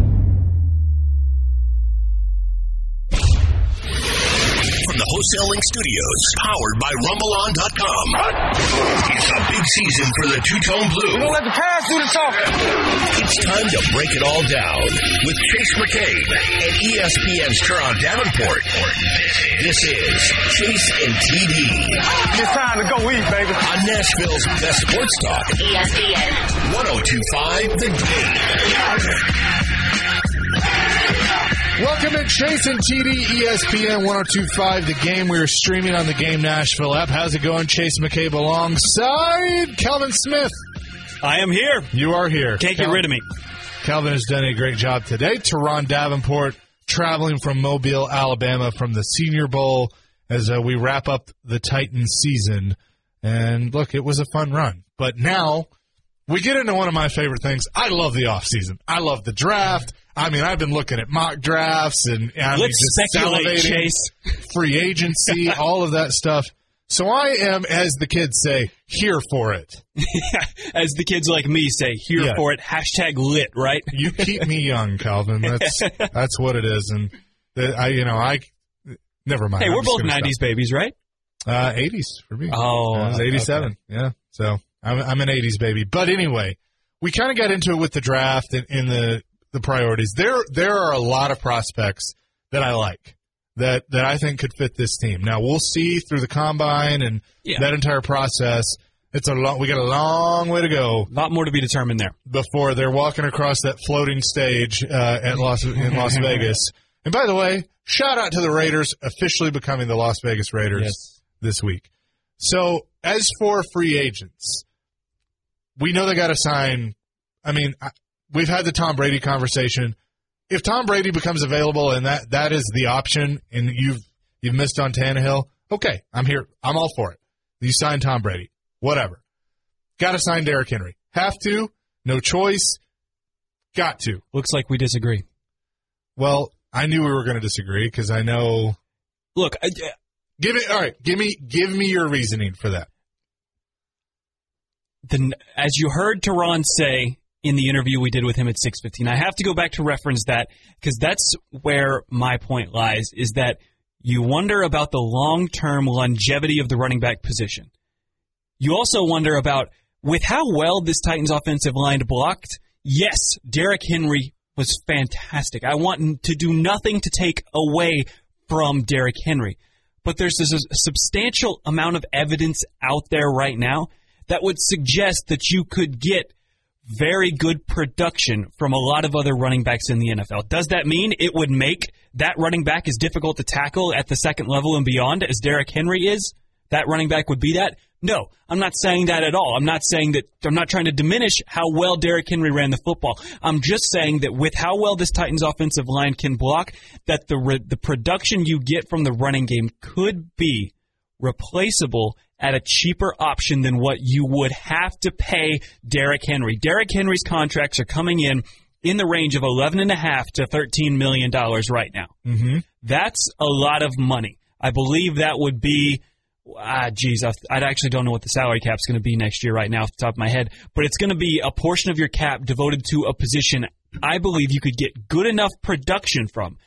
From the Wholesaling Studios, powered by RumbleOn.com. It's a big season for the Two-Tone Blue. We're going to let the past do the talking. It's time to break it all down with Chase McCabe and ESPN's Tehran Davenport. This is Chase and TD. It's time to go eat, baby. On Nashville's best sports talk. ESPN 102.5 The Game. Welcome to Chase and TD, ESPN 102.5 The Game. We are streaming on the Game Nashville app. How's it going? Chase McCabe alongside Calvin Smith. I am here. You are here. Can't get rid of me. Calvin has done a great job today. Tehran Davenport traveling from Mobile, Alabama, from the Senior Bowl as we wrap up the Titans season. And look, it was a fun run. But now we get into one of my favorite things. I love the offseason. I love the draft. I mean, I've been looking at mock drafts and let's speculate, Chase. Free agency, all of that stuff. So I am, as the kids say, here for it. As the kids like me say, here for it. # lit, right? You keep me young, Calvin. That's what it is. And I never mind. Hey, we're both 90s babies, right? 80s for me. Oh, I was 87. Okay. Yeah, so I'm an 80s baby. But anyway, we kind of got into it with the draft and in the priorities. There are a lot of prospects that I like that I think could fit this team. Now we'll see through the combine and that entire process. We got a long way to go. A lot more to be determined there before they're walking across that floating stage in Las Vegas. And by the way, shout out to the Raiders officially becoming the Las Vegas Raiders this week. So as for free agents, we know they got to sign. I mean, we've had the Tom Brady conversation. If Tom Brady becomes available and that is the option, and you've missed on Tannehill, okay, I'm here. I'm all for it. You sign Tom Brady, whatever. Got to sign Derrick Henry. Have to, no choice. Got to. Looks like we disagree. Well, I knew we were going to disagree because I know. Look, give me your reasoning for that. As you heard Tehran say in the interview we did with him at 6:15, I have to go back to reference that because that's where my point lies, is that you wonder about the long-term longevity of the running back position. You also wonder about, with how well this Titans offensive line blocked, yes, Derrick Henry was fantastic. I want to do nothing to take away from Derrick Henry. But there's a substantial amount of evidence out there right now that would suggest that you could get very good production from a lot of other running backs in the NFL. Does that mean it would make that running back as difficult to tackle at the second level and beyond as Derrick Henry is? That running back would be that? No, I'm not saying that at all. I'm not trying to diminish how well Derrick Henry ran the football. I'm just saying that with how well this Titans offensive line can block, that the production you get from the running game could be replaceable at a cheaper option than what you would have to pay Derrick Henry. Derrick Henry's contracts are coming in the range of $11.5 to $13 million right now. Mm-hmm. That's a lot of money. I believe that would be Geez, I actually don't know what the salary cap's going to be next year right now off the top of my head, but it's going to be a portion of your cap devoted to a position I believe you could get good enough production from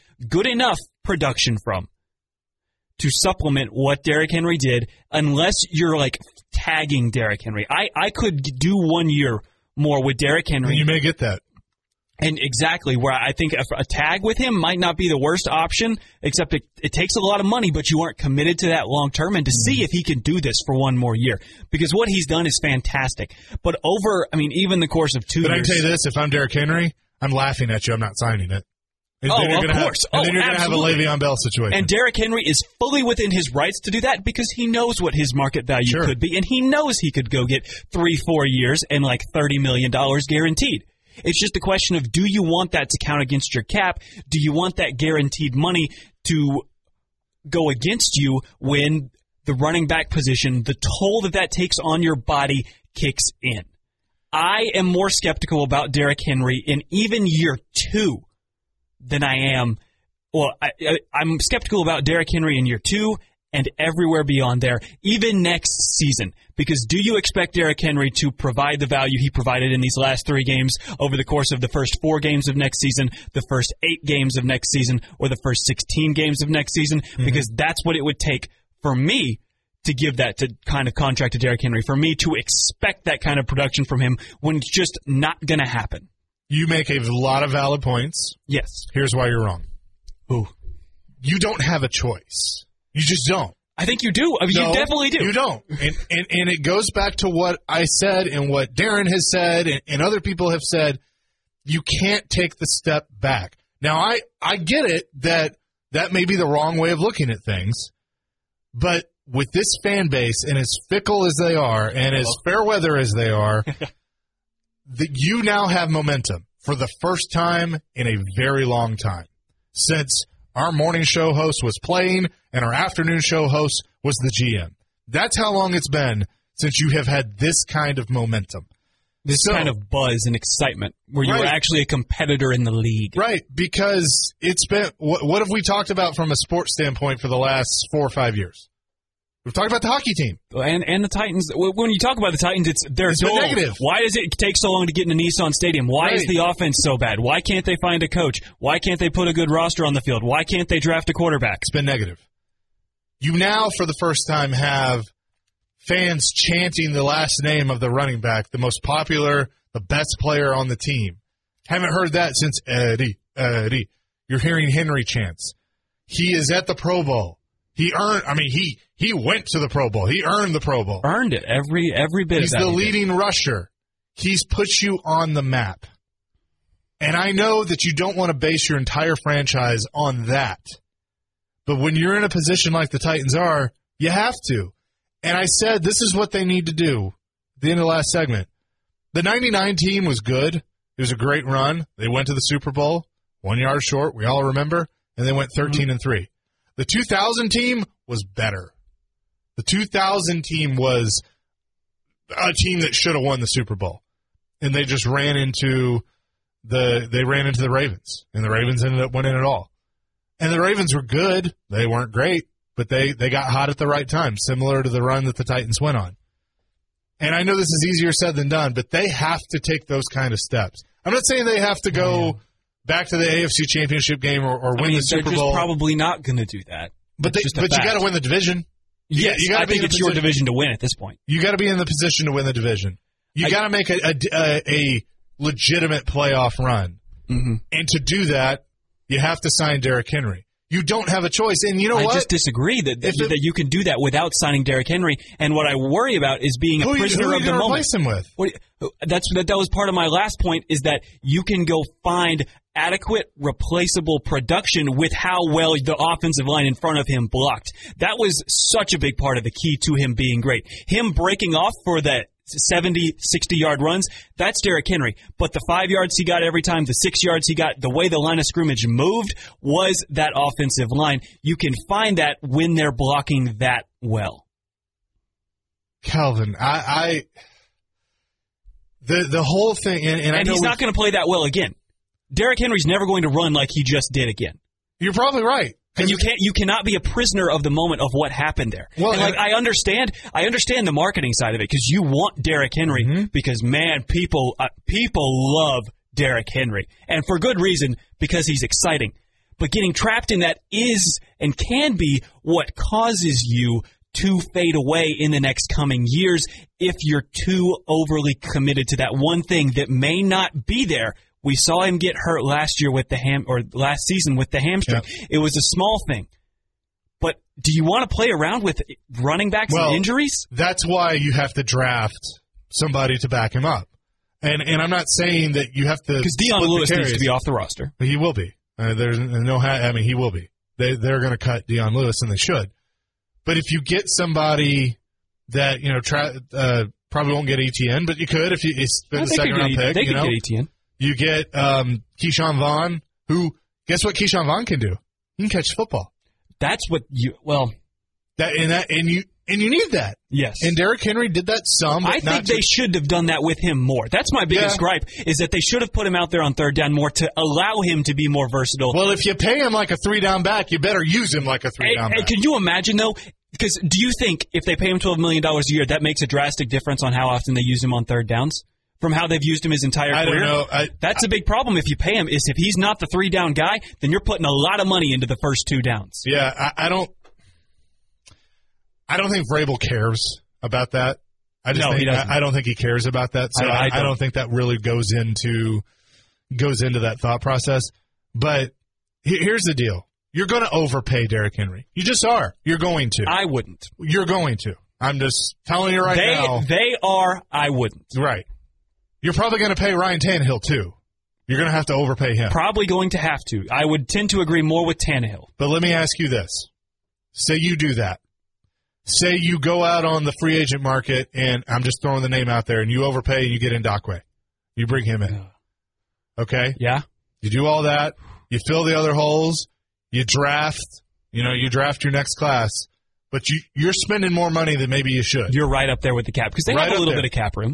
to supplement what Derrick Henry did, unless you're like tagging Derrick Henry. I could do 1 year more with Derrick Henry. You may get that. And exactly, where I think a tag with him might not be the worst option, except it takes a lot of money, but you aren't committed to that long term, and to see if he can do this for 1 more year. Because what he's done is fantastic. But even the course of 2 years. But I can tell you this, if I'm Derrick Henry, I'm laughing at you. I'm not signing it. Of course. And then you're going to have a Le'Veon Bell situation. And Derrick Henry is fully within his rights to do that because he knows what his market value could be, and he knows he could go get 3-4 years and like $30 million guaranteed. It's just a question of, do you want that to count against your cap? Do you want that guaranteed money to go against you when the running back position, the toll that takes on your body, kicks in? I am more skeptical about Derrick Henry in even year 2 than I am. Well, I'm skeptical about Derrick Henry in year 2 and everywhere beyond there, even next season. Because do you expect Derrick Henry to provide the value he provided in these last 3 games over the course of the first 4 games of next season, the first 8 games of next season, or the first 16 games of next season? Mm-hmm. Because that's what it would take for me to give that kind of contract to Derrick Henry, for me to expect that kind of production from him when it's just not going to happen. You make a lot of valid points. Yes. Here's why you're wrong. Ooh. You don't have a choice. You just don't. I think you do. I mean, you definitely do. You don't. And it goes back to what I said and what Darren has said and other people have said. You can't take the step back. Now, I get it that may be the wrong way of looking at things, but with this fan base and as fickle as they are and as fair weather as they are, that you now have momentum for the first time in a very long time, since our morning show host was playing and our afternoon show host was the GM. That's how long it's been since you have had this kind of momentum. This kind of buzz and excitement where you were actually a competitor in the league. Right, because it's been, what have we talked about from a sports standpoint for the last 4 or 5 years? We've talked about the hockey team. And the Titans. When you talk about the Titans, they're dull. Negative. Why does it take so long to get into Nissan Stadium? Why is the offense so bad? Why can't they find a coach? Why can't they put a good roster on the field? Why can't they draft a quarterback? It's been negative. You now, for the first time, have fans chanting the last name of the running back, the most popular, the best player on the team. Haven't heard that since Eddie. You're hearing Henry chants. He is at the Pro Bowl. He went to the Pro Bowl. He earned the Pro Bowl. Earned it, every bit. He's the leading rusher. He's put you on the map. And I know that you don't want to base your entire franchise on that. But when you're in a position like the Titans are, you have to. And I said this is what they need to do at the end of the last segment. The 99 team was good. It was a great run. They went to the Super Bowl, 1 yard short, we all remember, and they went 13-3. The 2000 team was better. The 2000 team was a team that should have won the Super Bowl, and they just ran into the Ravens, and the Ravens ended up winning it all. And the Ravens were good; they weren't great, but they got hot at the right time, similar to the run that the Titans went on. And I know this is easier said than done, but they have to take those kind of steps. I'm not saying they have to go back to the AFC Championship game or win the Super Bowl. They're just probably not going to do that. But you got to win the division. Yes, I think it's your division to win at this point. You got to be in the position to win the division. You got to make a legitimate playoff run. Mm-hmm. And to do that, you have to sign Derrick Henry. You don't have a choice. And you know what? I just disagree that you can do that without signing Derrick Henry. And what I worry about is being a prisoner of the moment. Replace him with? That was part of my last point, is that you can go find adequate, replaceable production with how well the offensive line in front of him blocked. That was such a big part of the key to him being great. Him breaking off for that 70, 60-yard runs, that's Derrick Henry. But the 5 yards he got every time, the 6 yards he got, the way the line of scrimmage moved was that offensive line. You can find that when they're blocking that well. Calvin, the whole thing, and he's not going to play that well again. Derrick Henry's never going to run like he just did again. You're probably right. And you cannot be a prisoner of the moment of what happened there. Well, and I understand the marketing side of it because you want Derrick Henry because man, people love Derrick Henry, and for good reason because he's exciting. But getting trapped in that is and can be what causes you to fade away in the next coming years if you're too overly committed to that one thing that may not be there. We saw him get hurt last season with the hamstring. Yeah. It was a small thing. But do you want to play around with running backs and injuries? That's why you have to draft somebody to back him up. And I'm not saying that you have to, because Dion Lewis needs to be off the roster. He will be. He will be. They're going to cut Dion Lewis, and they should. But if you get somebody that probably won't get ETN, but you could if you spend a second-round pick. They could get ETN. You get Keyshawn Vaughn, who, guess what Keyshawn Vaughn can do? He can catch football. That's what you need that. Yes. And Derrick Henry did that some. But I think they should have done that with him more. That's my biggest gripe, is that they should have put him out there on third down more to allow him to be more versatile. Well, if you pay him like a 3-down back, you better use him like a 3-down back. Can you imagine, though? Because do you think if they pay him $12 million a year, that makes a drastic difference on how often they use him on third downs? From how they've used him his entire career? I don't know. That's a big problem if you pay him, is if he's not the 3-down guy, then you're putting a lot of money into the first 2 downs. Yeah, I don't think Vrabel cares about that. He doesn't. I don't think he cares about that. So I don't think that really goes into that thought process. But here's the deal. You're going to overpay Derrick Henry. You just are. You're going to. I wouldn't. You're going to. I'm just telling you now. They are. I wouldn't. Right. You're probably going to pay Ryan Tannehill, too. You're going to have to overpay him. Probably going to have to. I would tend to agree more with Tannehill. But let me ask you this. Say you do that. Say you go out on the free agent market, and I'm just throwing the name out there, and you overpay and you get Ndakwe. You bring him in. Okay? Yeah. You do all that. You fill the other holes. You draft. You draft your next class. But you're spending more money than maybe you should. You're right up there with the cap, because they have a little bit of cap room.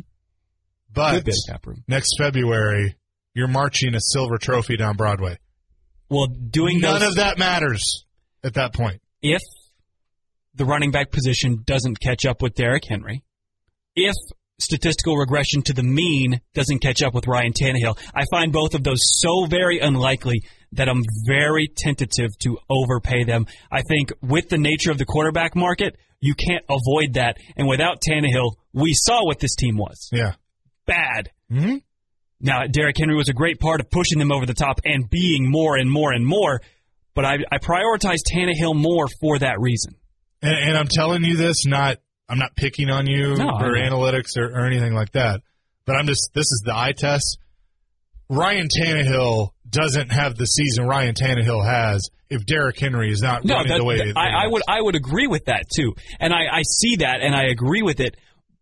But next February, you're marching a silver trophy down Broadway. Well, none of that matters at that point. If the running back position doesn't catch up with Derrick Henry, if statistical regression to the mean doesn't catch up with Ryan Tannehill, I find both of those so very unlikely that I'm very tentative to overpay them. I think with the nature of the quarterback market, you can't avoid that. And without Tannehill, we saw what this team was. Yeah. Bad. Mm-hmm. Now, Derrick Henry was a great part of pushing them over the top and being more and more and more, but I prioritize Tannehill more for that reason. And I'm telling you this, I'm not picking on you for analytics or anything like that, but this is the eye test. Ryan Tannehill doesn't have the season Ryan Tannehill has if Derrick Henry is not running the way I would agree with that, too. And I see that, and I agree with it.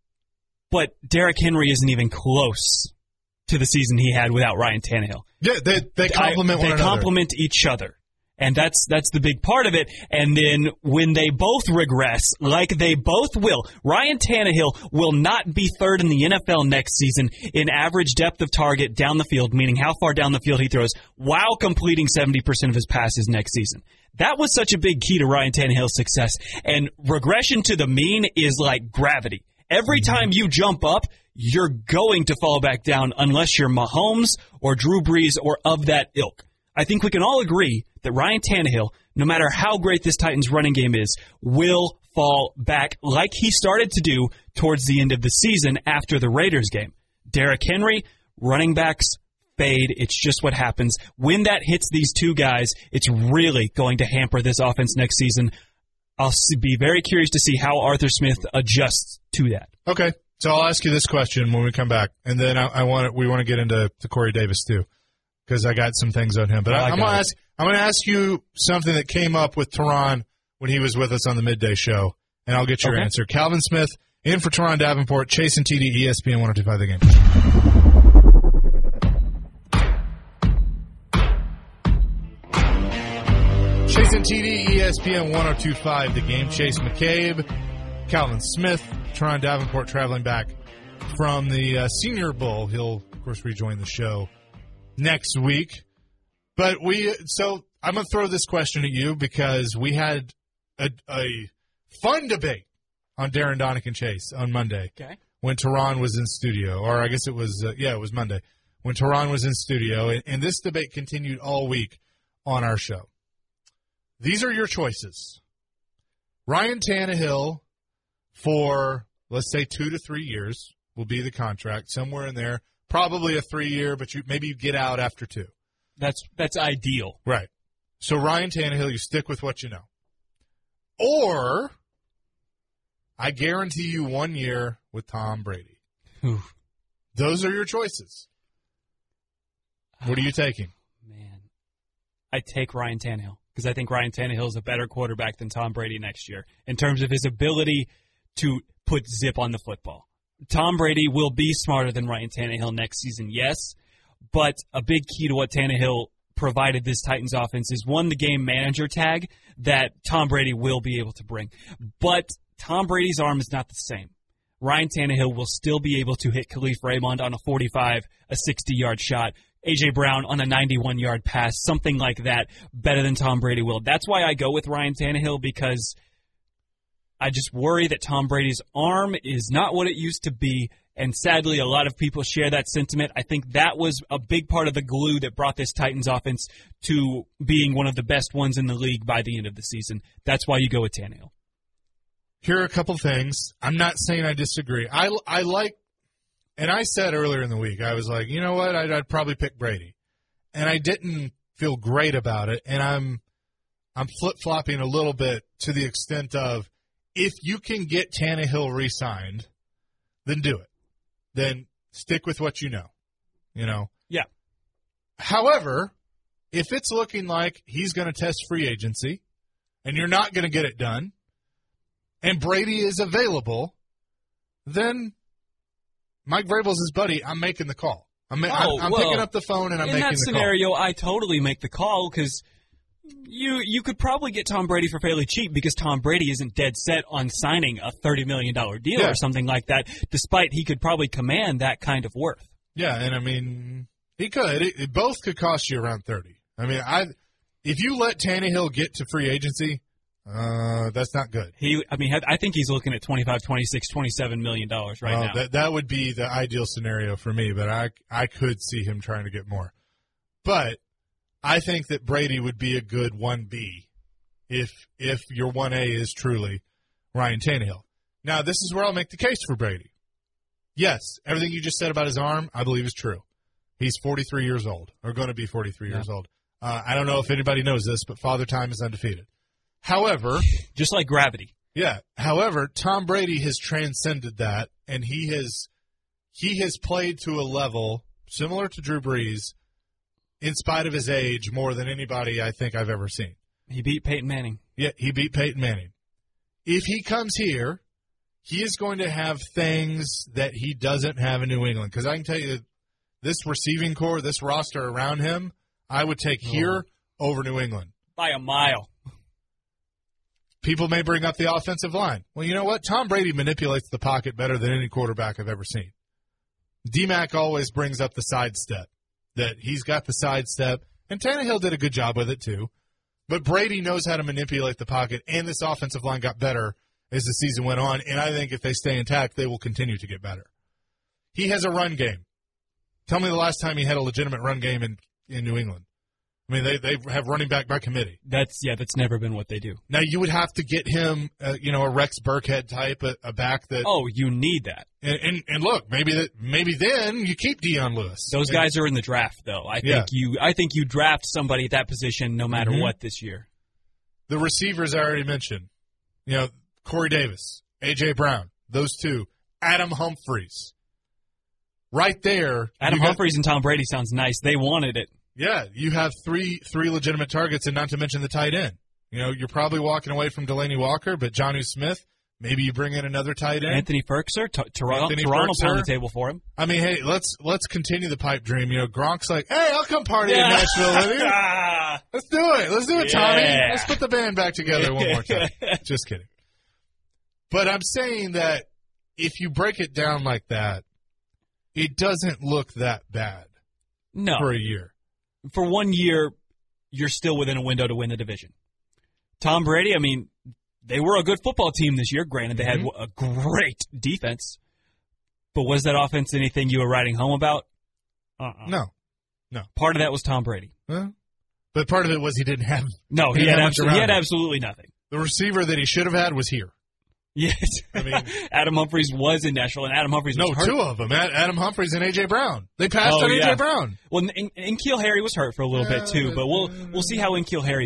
But Derrick Henry isn't even close to the season he had without Ryan Tannehill. Yeah, they complement one another. They complement each other. And that's the big part of it. And then when they both regress, like they both will, Ryan Tannehill will not be third in the NFL next season in average depth of target down the field, meaning how far down the field he throws, while completing 70% of his passes next season. That was such a big key to Ryan Tannehill's success. And regression to the mean is like gravity. Every time you jump up, you're going to fall back down unless you're Mahomes or Drew Brees or of that ilk. I think we can all agree that Ryan Tannehill, no matter how great this Titans running game is, will fall back like he started to do towards the end of the season after the Raiders game. Derrick Henry, running backs fade. It's just what happens. When that hits these two guys, it's really going to hamper this offense next season. I'll be very curious to see how Arthur Smith adjusts to that. Okay, so I'll ask you this question when we come back, and then we want to get into Corey Davis too, because I got some things on him. But I'm going to ask you something that came up with Teron when he was with us on the midday show, and I'll get your answer. Calvin Smith in for Teron Davenport, Chase and TD, ESPN 102.5 The Game. Chase and TD, ESPN 102.5 The Game. Chase McCabe, Calvin Smith, Teron Davenport traveling back from the Senior Bowl. He'll, of course, rejoin the show next week. But I'm going to throw this question at you because we had a fun debate on Darren Donick and Chase on Monday. Okay. When Teron was in studio, or I guess it was, it was Monday, when Teron was in studio, and this debate continued all week on our show. These are your choices. Ryan Tannehill for, let's say, 2 to 3 years will be the contract, somewhere in there. Probably a 3-year, but maybe you get out after 2. That's ideal. Right. So Ryan Tannehill, you stick with what you know. Or I guarantee you 1 year with Tom Brady. Oof. Those are your choices. What are you taking? Man, I take Ryan Tannehill because I think Ryan Tannehill is a better quarterback than Tom Brady next year in terms of his ability to put zip on the football. Tom Brady will be smarter than Ryan Tannehill next season, yes, but a big key to what Tannehill provided this Titans offense is, one, the game manager tag that Tom Brady will be able to bring. But Tom Brady's arm is not the same. Ryan Tannehill will still be able to hit Khalif Raymond on a 45, a 60-yard shot, A.J. Brown on a 91-yard pass, something like that, better than Tom Brady will. That's why I go with Ryan Tannehill, because I just worry that Tom Brady's arm is not what it used to be, and sadly a lot of people share that sentiment. I think that was a big part of the glue that brought this Titans offense to being one of the best ones in the league by the end of the season. That's why you go with Tannehill. Here are a couple things. I'm not saying I disagree. I like, and I said earlier in the week, I was like, you know what, I'd probably pick Brady. And I didn't feel great about it, and I'm flip-flopping a little bit to the extent of, if you can get Tannehill re-signed, then do it. Then stick with what you know. You know? Yeah. However, if it's looking like he's going to test free agency and you're not going to get it done and Brady is available, then Mike Vrabel's his buddy. I'm making the call. I'm picking up the phone and I'm making the call. In that scenario, I totally make the call because you could probably get Tom Brady for fairly cheap because Tom Brady isn't dead set on signing a $30 million deal or something like that, despite he could probably command that kind of worth. Yeah, and I mean, he could. It both could cost you around 30. I mean, if you let Tannehill get to free agency, that's not good. I think he's looking at $25, $26, $27 million now. That would be the ideal scenario for me, but I could see him trying to get more. But I think that Brady would be a good 1B if your 1A is truly Ryan Tannehill. Now, this is where I'll make the case for Brady. Yes, everything you just said about his arm, I believe is true. He's 43 years old, or going to be 43 years old. I don't know if anybody knows this, but Father Time is undefeated. However, just like gravity. Yeah. However, Tom Brady has transcended that, and he has played to a level similar to Drew Brees, in spite of his age, more than anybody I think I've ever seen. He beat Peyton Manning. Yeah, he beat Peyton Manning. If he comes here, he is going to have things that he doesn't have in New England. Because I can tell you, this receiving core, this roster around him, I would take here over New England. By a mile. People may bring up the offensive line. Well, you know what? Tom Brady manipulates the pocket better than any quarterback I've ever seen. D-Mac always brings up the sidestep. That he's got the sidestep, and Tannehill did a good job with it too. But Brady knows how to manipulate the pocket, and this offensive line got better as the season went on, and I think if they stay intact, they will continue to get better. He has a run game. Tell me the last time he had a legitimate run game in New England. I mean, they have running back by committee. That's never been what they do. Now, you would have to get him, a Rex Burkhead type, a back that. Oh, you need that. And look, maybe then you keep Deion Lewis. Those guys are in the draft, though. I think you draft somebody at that position no matter what this year. The receivers I already mentioned, Corey Davis, A.J. Brown, those two, Adam Humphries. Right there. Adam Humphries and Tom Brady sounds nice. They wanted it. Yeah, you have three legitimate targets, and not to mention the tight end. You're probably walking away from Delaney Walker, but Jonnu Smith, maybe you bring in another tight end. Anthony Ferkser, Toronto on the table for him. I mean, hey, let's continue the pipe dream. Gronk's like, hey, I'll come party in Nashville with you. Let's do it. Let's do it, Tommy. Let's put the band back together one more time. Just kidding. But I'm saying that if you break it down like that, it doesn't look that bad for a year. For 1 year, you're still within a window to win the division. Tom Brady, I mean, they were a good football team this year. Granted, they had a great defense. But was that offense anything you were writing home about? No. Part of that was Tom Brady. But part of it was he didn't have. No, he had absolutely nothing. The receiver that he should have had was here. Yes. I mean, Adam Humphries was in Nashville, and Adam Humphries was hurt. Two of them. Adam Humphries and A.J. Brown. They passed on A.J. Brown. Well, N'Keal Harry was hurt for a little bit, too. But we'll see how N'Keal Harry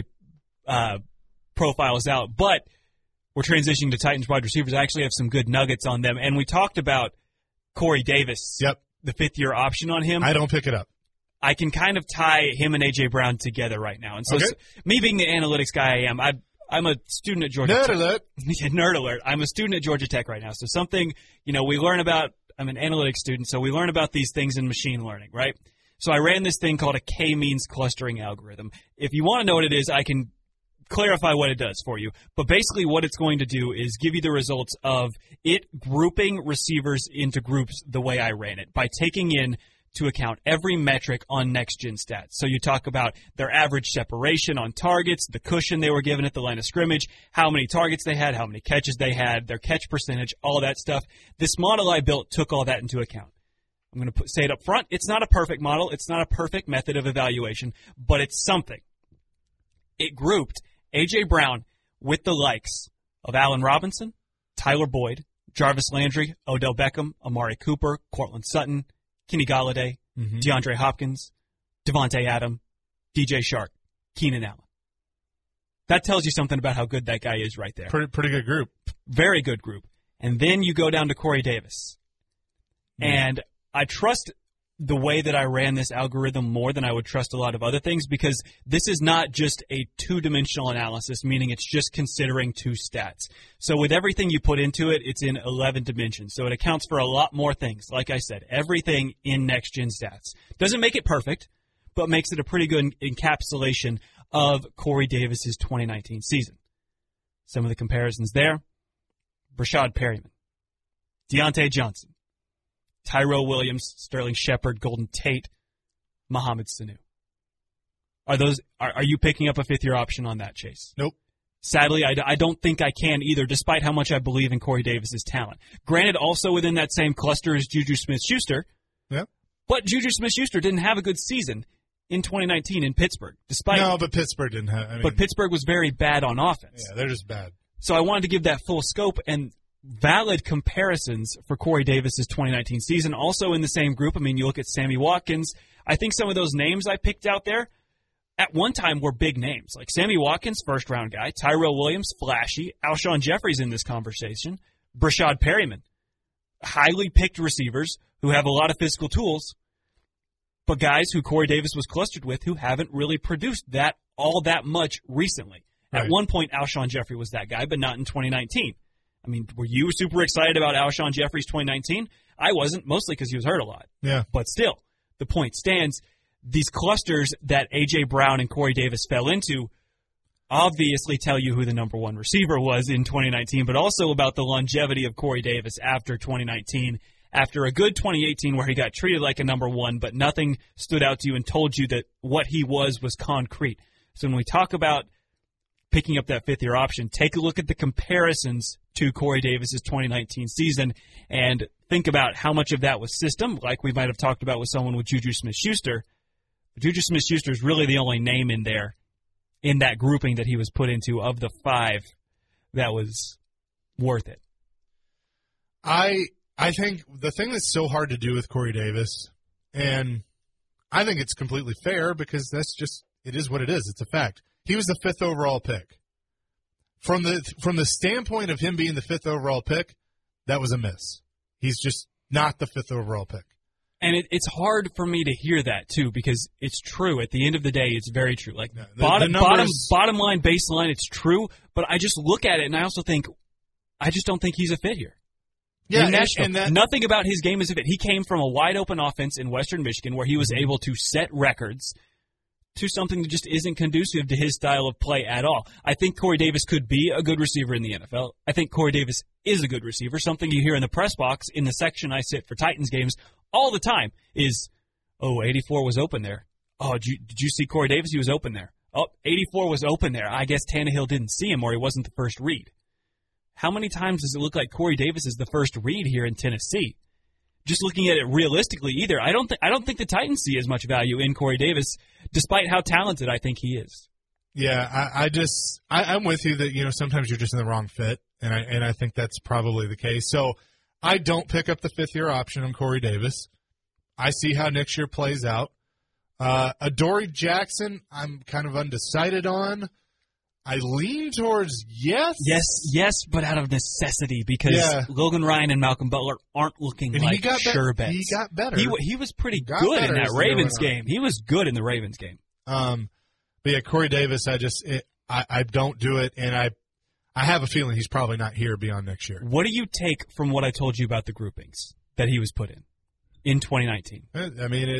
profiles out. But we're transitioning to Titans wide receivers. I actually have some good nuggets on them. And we talked about Corey Davis. Yep. The fifth-year option on him. I don't pick it up. I can kind of tie him and A.J. Brown together right now. And so, me being the analytics guy I am, I'm a student at Georgia Tech. Nerd alert. Nerd alert. I'm a student at Georgia Tech right now. So something, we learn about, I'm an analytics student, so we learn about these things in machine learning, right? So I ran this thing called a K-means clustering algorithm. If you want to know what it is, I can clarify what it does for you. But basically what it's going to do is give you the results of it grouping receivers into groups the way I ran it, by taking in to account every metric on next-gen stats. So you talk about their average separation on targets, the cushion they were given at the line of scrimmage, how many targets they had, how many catches they had, their catch percentage, all that stuff. This model I built took all that into account. I'm going to say it up front. It's not a perfect model. It's not a perfect method of evaluation, but it's something. It grouped A.J. Brown with the likes of Allen Robinson, Tyler Boyd, Jarvis Landry, Odell Beckham, Amari Cooper, Cortland Sutton, Kenny Galladay, DeAndre Hopkins, Devontae Adams, DJ Shark, Keenan Allen. That tells you something about how good that guy is right there. Pretty good group. Very good group. And then you go down to Corey Davis. And I trust the way that I ran this algorithm more than I would trust a lot of other things, because this is not just a two-dimensional analysis, meaning it's just considering two stats. So with everything you put into it, it's in 11 dimensions. So it accounts for a lot more things. Like I said, everything in next-gen stats. Doesn't make it perfect, but makes it a pretty good encapsulation of Corey Davis's 2019 season. Some of the comparisons there: Brashad Perryman, Deontay Johnson, Tyrell Williams, Sterling Shepard, Golden Tate, Mohamed Sanu. Are you picking up a fifth-year option on that, Chase? Nope. Sadly, I don't think I can either, despite how much I believe in Corey Davis's talent. Granted, also within that same cluster is Juju Smith-Schuster. Yeah. But Juju Smith-Schuster didn't have a good season in 2019 in Pittsburgh. But Pittsburgh didn't have. But Pittsburgh was very bad on offense. Yeah, they're just bad. So I wanted to give that full scope and valid comparisons for Corey Davis's 2019 season. Also in the same group, you look at Sammy Watkins. I think some of those names I picked out there at one time were big names. Like Sammy Watkins, first-round guy. Tyrell Williams, flashy. Alshon Jeffrey's in this conversation. Brashad Perryman, highly picked receivers who have a lot of physical tools, but guys who Corey Davis was clustered with who haven't really produced all that much recently. Right. At one point, Alshon Jeffrey was that guy, but not in 2019. Were you super excited about Alshon Jeffrey's 2019? I wasn't, mostly because he was hurt a lot. Yeah. But still, the point stands. These clusters that A.J. Brown and Corey Davis fell into obviously tell you who the number one receiver was in 2019, but also about the longevity of Corey Davis after 2019, after a good 2018 where he got treated like a number one, but nothing stood out to you and told you that what he was concrete. So when we talk about picking up that fifth-year option, take a look at the comparisons to Corey Davis's 2019 season and think about how much of that was system, like we might have talked about with someone with Juju Smith-Schuster. Juju Smith-Schuster is really the only name in there, in that grouping that he was put into of the five, that was worth it. I think the thing that's so hard to do with Corey Davis, and I think it's completely fair because it is what it is. It's a fact. He was the fifth overall pick. From the standpoint of him being the fifth overall pick, that was a miss. He's just not the fifth overall pick. And it's hard for me to hear that, too, because it's true. At the end of the day, it's very true. Like, bottom line, baseline, it's true. But I just look at it, and I also think, I just don't think he's a fit here. Yeah, nothing about his game is a fit. He came from a wide-open offense in Western Michigan where he was able to set records to something that just isn't conducive to his style of play at all. I think Corey Davis could be a good receiver in the NFL. I think Corey Davis is a good receiver. Something you hear in the press box in the section I sit for Titans games all the time is, 84 was open there. Oh, did you see Corey Davis? He was open there. Oh, 84 was open there. I guess Tannehill didn't see him or he wasn't the first read. How many times does it look like Corey Davis is the first read here in Tennessee? Just looking at it realistically, either I don't think the Titans see as much value in Corey Davis, despite how talented I think he is. Yeah, I'm with you that sometimes you're just in the wrong fit, and I think that's probably the case. So I don't pick up the 5th-year option on Corey Davis. I see how next year plays out. Adoree Jackson, I'm kind of undecided on. I lean towards yes. Yes, but out of necessity because Logan Ryan and Malcolm Butler aren't looking and like sure bets. He got better. He was pretty good in that Ravens game. He was good in the Ravens game. But yeah, Corey Davis, I don't do it, and I have a feeling he's probably not here beyond next year. What do you take from what I told you about the groupings that he was put in 2019? I mean,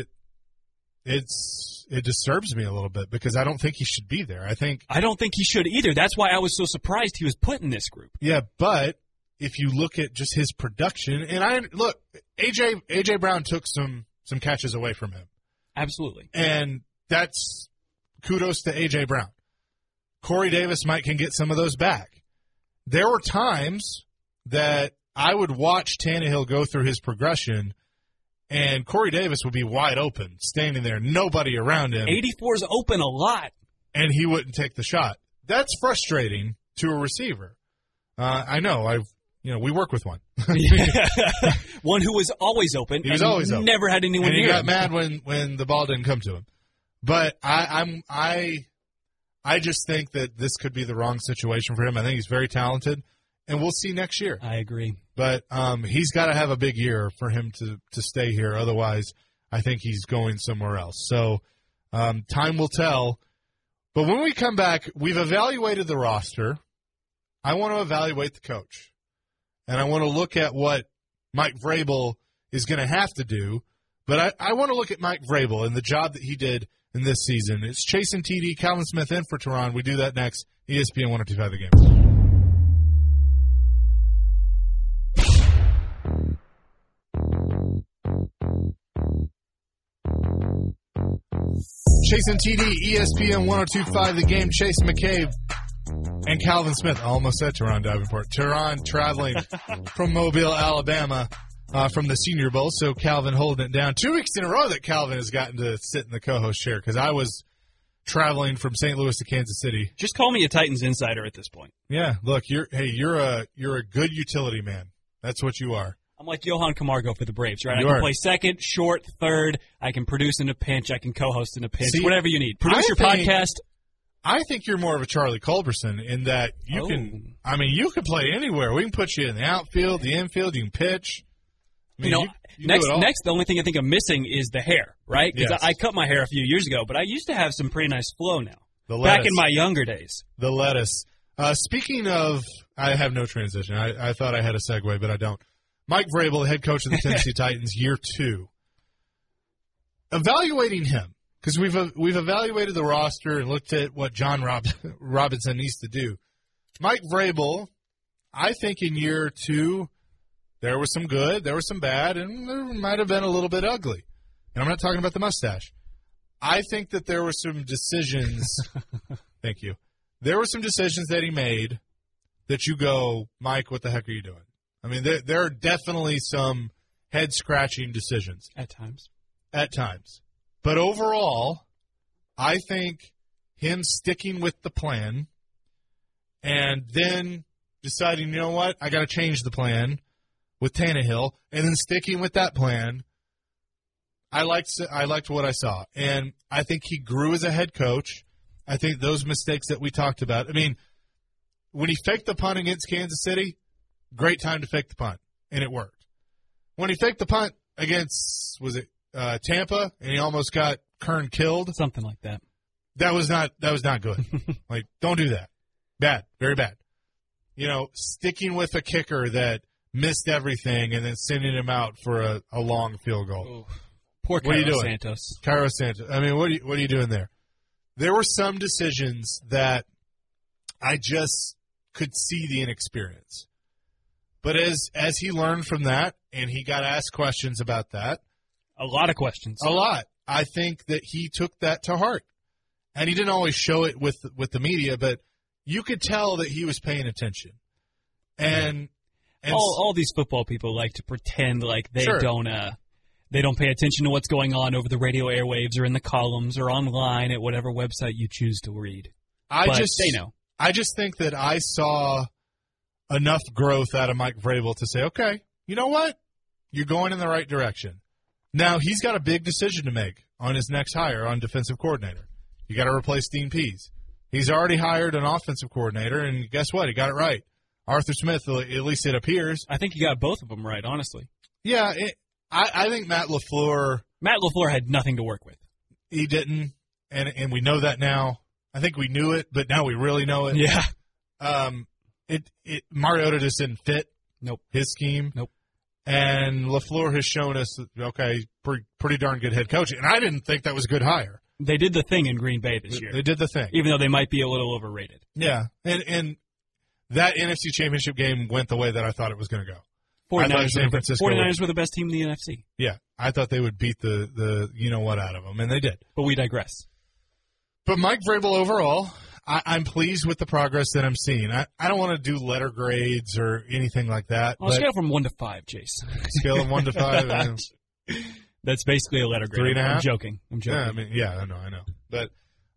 it disturbs me a little bit because I don't think he should be there. I don't think he should either. That's why I was so surprised he was put in this group. Yeah, but if you look at just his production, and AJ Brown took some catches away from him. Absolutely. And that's kudos to AJ Brown. Corey Davis can get some of those back. There were times that I would watch Tannehill go through his progression, and Corey Davis would be wide open, standing there, nobody around him. 84's open a lot. And he wouldn't take the shot. That's frustrating to a receiver. I know. We work with one. One who was always open. He was always open. Never had anyone near him. And he got mad when the ball didn't come to him. But I just think that this could be the wrong situation for him. I think he's very talented. And we'll see next year. I agree. But he's got to have a big year for him to stay here. Otherwise, I think he's going somewhere else. So time will tell. But when we come back, we've evaluated the roster. I want to evaluate the coach. And I want to look at what Mike Vrabel is going to have to do. But I want to look at Mike Vrabel and the job that he did in this season. It's Chase and TD, Calvin Smith in for Teron. We do that next. ESPN 102.5 The Game. Chase and TD, ESPN 102.5 The Game. Chase McCabe and Calvin Smith. I almost said Teron Davenport. Teron traveling from Mobile, Alabama from the Senior Bowl. So Calvin holding it down. 2 weeks in a row that Calvin has gotten to sit in the co-host chair because I was traveling from St. Louis to Kansas City. Just call me a Titans insider at this point. Yeah, look, you're a good utility man. That's what you are. I'm like Johan Camargo for the Braves, right? You I can play second, short, third. I can produce in a pinch. I can co-host in a pinch. Whatever you need. Produce your podcast. I think you're more of a Charlie Culberson in that you can play anywhere. We can put you in the outfield, the infield. You can pitch. Next, the only thing I think I'm missing is the hair, right? Because yes. I cut my hair a few years ago, but I used to have some pretty nice flow now. Back in my younger days. The lettuce. Speaking of, I have no transition. I thought I had a segue, but I don't. Mike Vrabel, the head coach of the Tennessee Titans, year 2. Evaluating him, because we've evaluated the roster and looked at what John Robinson needs to do. Mike Vrabel, I think in year 2, there was some good, there was some bad, and there might have been a little bit ugly. And I'm not talking about the mustache. I think that there were some decisions. Thank you. There were some decisions that he made that you go, Mike, what the heck are you doing? I mean, there are definitely some head-scratching decisions. At times. But overall, I think him sticking with the plan and then deciding, you know what, I got to change the plan with Tannehill, and then sticking with that plan, I liked what I saw. And I think he grew as a head coach. I think those mistakes that we talked about. I mean, when he faked the punt against Kansas City, great time to fake the punt, and it worked. When he faked the punt against, Tampa, and he almost got Kern killed? Something like that. That was not good. Like, don't do that. Bad. Very bad. Sticking with a kicker that missed everything and then sending him out for a long field goal. Ooh. Poor Cairo Santos. Cairo Santos. I mean, what are you doing there? There were some decisions that I just could see the inexperience. But as he learned from that, and he got asked questions about that. A lot of questions. A lot. I think that he took that to heart. and he didn't always show it with the media, but you could tell that he was paying attention. And all these football people like to pretend like they Sure. don't pay attention to what's going on over the radio airwaves or in the columns or online at whatever website you choose to read. They know. I just think that I saw enough growth out of Mike Vrabel to say, okay, you know what? You're going in the right direction. Now, he's got a big decision to make on his next hire on defensive coordinator. You got to replace Dean Pease. He's already hired an offensive coordinator, and guess what? He got it right. Arthur Smith, at least it appears. I think he got both of them right, honestly. Yeah, I think Matt LaFleur. Matt LaFleur had nothing to work with. He didn't, and we know that now. I think we knew it, but now we really know it. Yeah. Mariota just didn't fit. Nope. His scheme. Nope. And LaFleur has shown us that, okay, pretty darn good head coach. And I didn't think that was a good hire. They did the thing in Green Bay this year. They did the thing. Even though they might be a little overrated. Yeah. And that NFC Championship game went the way that I thought it was going to go. 49ers were the best team in the NFC. Yeah. I thought they would beat the you-know-what out of them, and they did. But we digress. But Mike Vrabel overall, I'm pleased with the progress that I'm seeing. I don't want to do letter grades or anything like that. On a scale from 1 to 5, Jace. Scale of 1 to 5. That's basically a letter grade. 3.5? I'm joking. Yeah, I know. But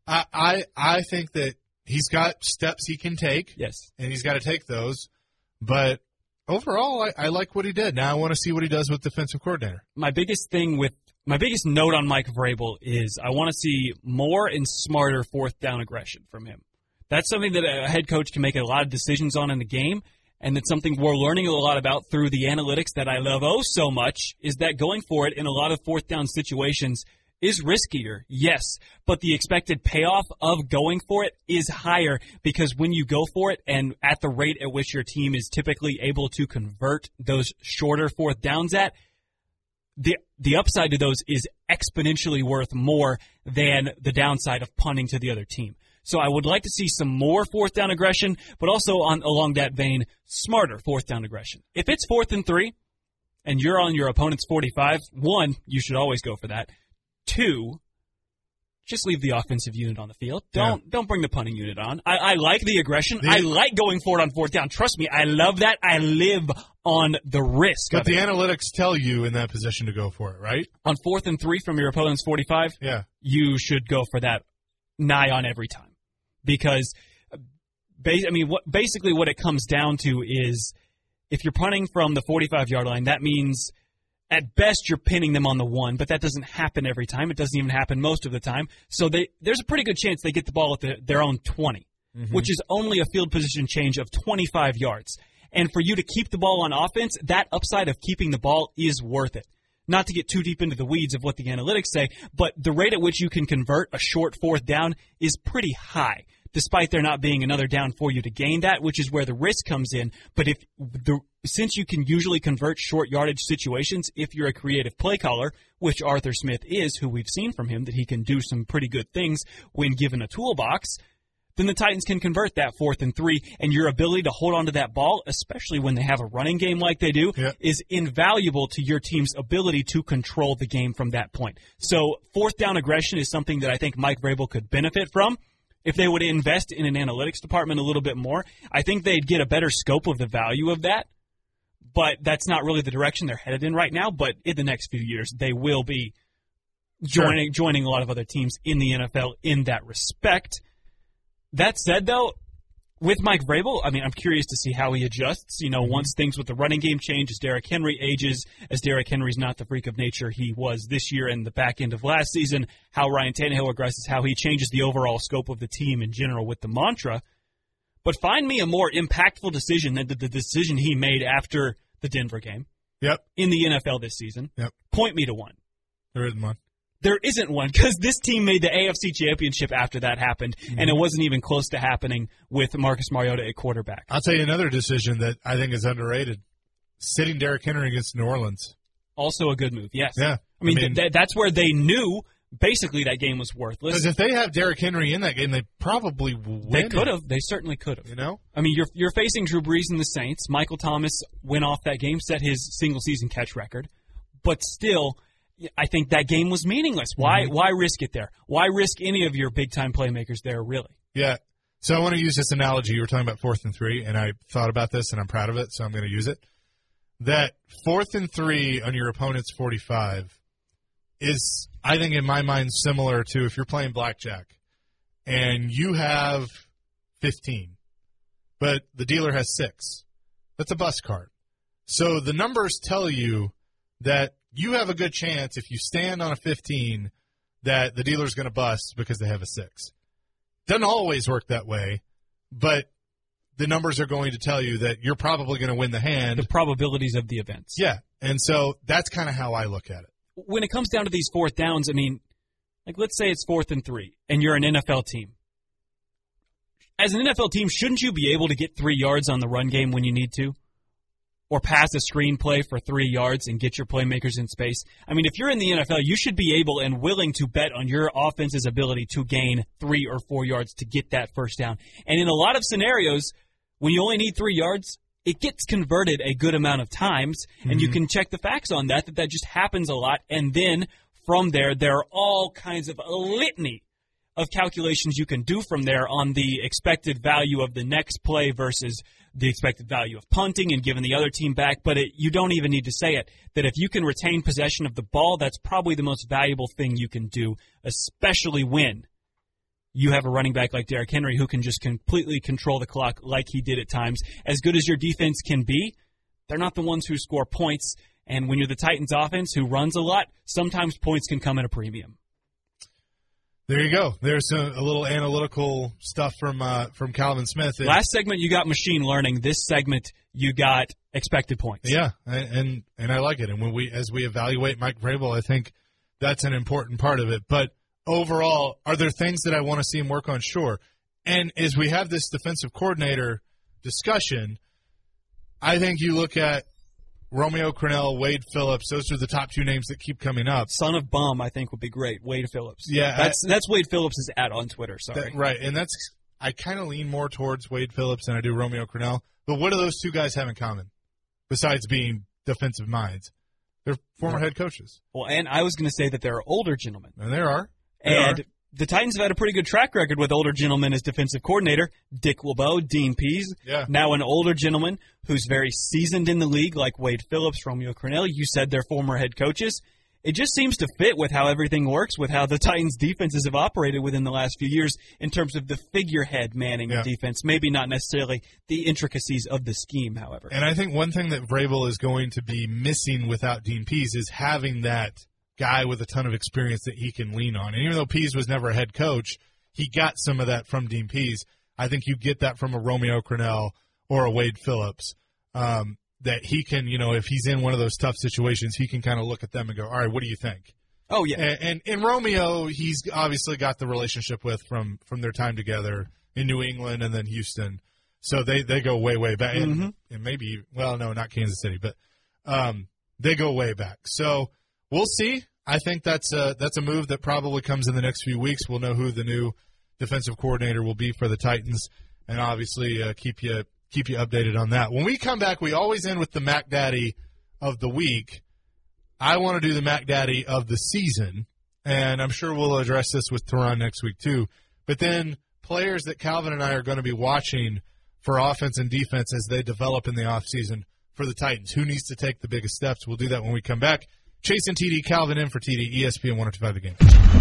I think that he's got steps he can take. Yes. And he's got to take those. But overall, I like what he did. Now I want to see what he does with defensive coordinator. My biggest note on Mike Vrabel is I want to see more and smarter fourth down aggression from him. That's something that a head coach can make a lot of decisions on in the game, and that's something we're learning a lot about through the analytics that I love so much, is that going for it in a lot of fourth down situations is riskier, yes, but the expected payoff of going for it is higher because when you go for it and at the rate at which your team is typically able to convert those shorter fourth downs at, the upside to those is exponentially worth more than the downside of punting to the other team. So I would like to see some more fourth down aggression, but also along that vein, smarter fourth down aggression. If it's 4th and 3 and you're on your opponent's 45, 1, you should always go for that. 2, just leave the offensive unit on the field. Don't bring the punting unit on. I like the aggression. I like going for it on 4th down. Trust me, I love that. I live on the risk. But the analytics tell you in that position to go for it, right? On 4th and 3 from your opponent's 45, you should go for that nigh on every time. Because, basically what it comes down to is if you're punting from the 45-yard line, that means at best you're pinning them on the 1, but that doesn't happen every time. It doesn't even happen most of the time. So there's a pretty good chance they get the ball at their own 20, which is only a field position change of 25 yards. And for you to keep the ball on offense, that upside of keeping the ball is worth it. Not to get too deep into the weeds of what the analytics say, but the rate at which you can convert a short 4th down is pretty high, despite there not being another down for you to gain that, which is where the risk comes in. But since you can usually convert short yardage situations if you're a creative play caller, which Arthur Smith is, who we've seen from him that he can do some pretty good things when given a toolbox, then the Titans can convert that 4th and 3, and your ability to hold on to that ball, especially when they have a running game like they do, is invaluable to your team's ability to control the game from that point. So 4th down aggression is something that I think Mike Vrabel could benefit from. If they would invest in an analytics department a little bit more, I think they'd get a better scope of the value of that. But that's not really the direction they're headed in right now. But in the next few years, they will be joining a lot of other teams in the NFL in that respect. That said, though, with Mike Vrabel, I'm curious to see how he adjusts. Once things with the running game change, as Derrick Henry ages, as Derrick Henry's not the freak of nature he was this year and the back end of last season, how Ryan Tannehill regresses, how he changes the overall scope of the team in general with the mantra. But find me a more impactful decision than the decision he made after the Denver game. In the NFL this season. Point me to one. There isn't one. There isn't one because this team made the AFC Championship after that happened, and it wasn't even close to happening with Marcus Mariota at quarterback. I'll tell you another decision that I think is underrated. Sitting Derrick Henry against New Orleans. Also a good move, yes. Yeah. That's where they knew basically that game was worthless. Because if they have Derrick Henry in that game, they probably win. They could have. They certainly could have. You're facing Drew Brees and the Saints. Michael Thomas went off that game, set his single-season catch record. But still, I think that game was meaningless. Why risk it there? Why risk any of your big-time playmakers there, really? Yeah. So I want to use this analogy. You were talking about 4th and 3, and I thought about this, and I'm proud of it, so I'm going to use it. That 4th and 3 on your opponent's 45 is, I think, in my mind, similar to if you're playing blackjack and you have 15, but the dealer has 6. That's a bust card. So the numbers tell you that you have a good chance if you stand on a 15 that the dealer's going to bust because they have a 6. Doesn't always work that way, but the numbers are going to tell you that you're probably going to win the hand. The probabilities of the events. Yeah, and so that's kind of how I look at it. When it comes down to these 4th downs, I mean, like let's say it's 4th and 3, and you're an NFL team. As an NFL team, shouldn't you be able to get 3 yards on the run game when you need to? Or pass a screen play for 3 yards and get your playmakers in space? I mean, if you're in the NFL, you should be able and willing to bet on your offense's ability to gain 3 or 4 yards to get that first down. And in a lot of scenarios, when you only need 3 yards, it gets converted a good amount of times, and you can check the facts on that just happens a lot. And then from there are all kinds of a litany of calculations you can do from there on the expected value of the next play versus the expected value of punting and giving the other team back. But you don't even need to say it, that if you can retain possession of the ball, that's probably the most valuable thing you can do, especially when you have a running back like Derrick Henry who can just completely control the clock like he did at times. As good as your defense can be, they're not the ones who score points. And when you're the Titans offense who runs a lot, sometimes points can come at a premium. There you go. There's a little analytical stuff from Calvin Smith. Last segment you got machine learning. This segment you got expected points. Yeah, and I like it. And as we evaluate Mike Vrabel, I think that's an important part of it. But overall, are there things that I want to see him work on? Sure. And as we have this defensive coordinator discussion, I think you look at Romeo Crennel, Wade Phillips, those are the top 2 names that keep coming up. Son of Bum, I think, would be great. Wade Phillips. Yeah. That's Wade Phillips' ad on Twitter, sorry. Right, and I kind of lean more towards Wade Phillips than I do Romeo Crennel. But what do those 2 guys have in common, besides being defensive minds? They're former head coaches. Well, and I was going to say that there are older gentlemen. And there are. The Titans have had a pretty good track record with older gentlemen as defensive coordinator. Dick LeBeau, Dean Pease, now an older gentleman who's very seasoned in the league like Wade Phillips, Romeo Crennel. You said they're former head coaches. It just seems to fit with how everything works, with how the Titans' defenses have operated within the last few years in terms of the figurehead manning the defense, maybe not necessarily the intricacies of the scheme, however. And I think one thing that Vrabel is going to be missing without Dean Pease is having that guy with a ton of experience that he can lean on. And even though Pease was never a head coach, he got some of that from Dean Pease. I think you get that from a Romeo Crennel or a Wade Phillips, that he can, if he's in one of those tough situations, he can kind of look at them and go, all right, what do you think? Oh, yeah. And Romeo, he's obviously got the relationship with from their time together in New England and then Houston. So they go way, way back. And maybe, well, no, not Kansas City, but they go way back. So we'll see. I think that's a move that probably comes in the next few weeks. We'll know who the new defensive coordinator will be for the Titans, and obviously keep you updated on that. When we come back, we always end with the Mac Daddy of the week. I want to do the Mac Daddy of the season, and I'm sure we'll address this with Teron next week too. But then players that Calvin and I are going to be watching for offense and defense as they develop in the offseason for the Titans. Who needs to take the biggest steps? We'll do that when we come back. Chase and TD, Calvin in for TD, ESPN 102.5 The Game.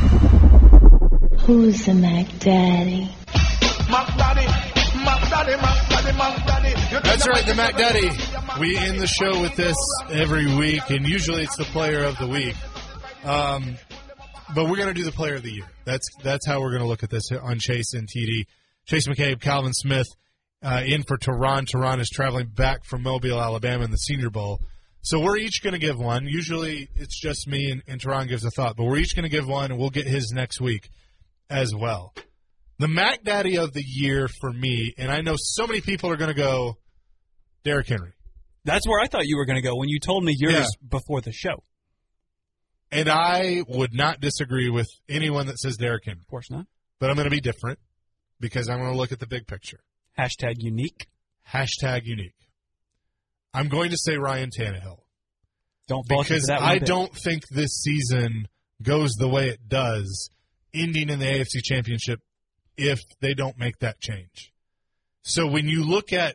Who's the Mac Daddy? Mac Daddy, Mac Daddy, Mac Daddy, Mac Daddy. That's right, the Mac Daddy. We end the show with this every week, and usually it's the player of the week. But we're going to do the player of the year. That's how we're going to look at this on Chase and TD. Chase McCabe, Calvin Smith in for Teron. Teron is traveling back from Mobile, Alabama in the Senior Bowl. So we're each going to give one. Usually it's just me and Teron gives a thought, but we're each going to give one, and we'll get his next week as well. The Mac Daddy of the year for me, and I know so many people are going to go Derrick Henry. That's where I thought you were going to go when you told me yours before the show. And I would not disagree with anyone that says Derrick Henry. Of course not. But I'm going to be different because I'm going to look at the big picture. Hashtag unique. Hashtag unique. I'm going to say Ryan Tannehill. Don't fault you for because that one I bit. don't think this season goes the way it does, ending in the AFC Championship if they don't make that change. So when you look at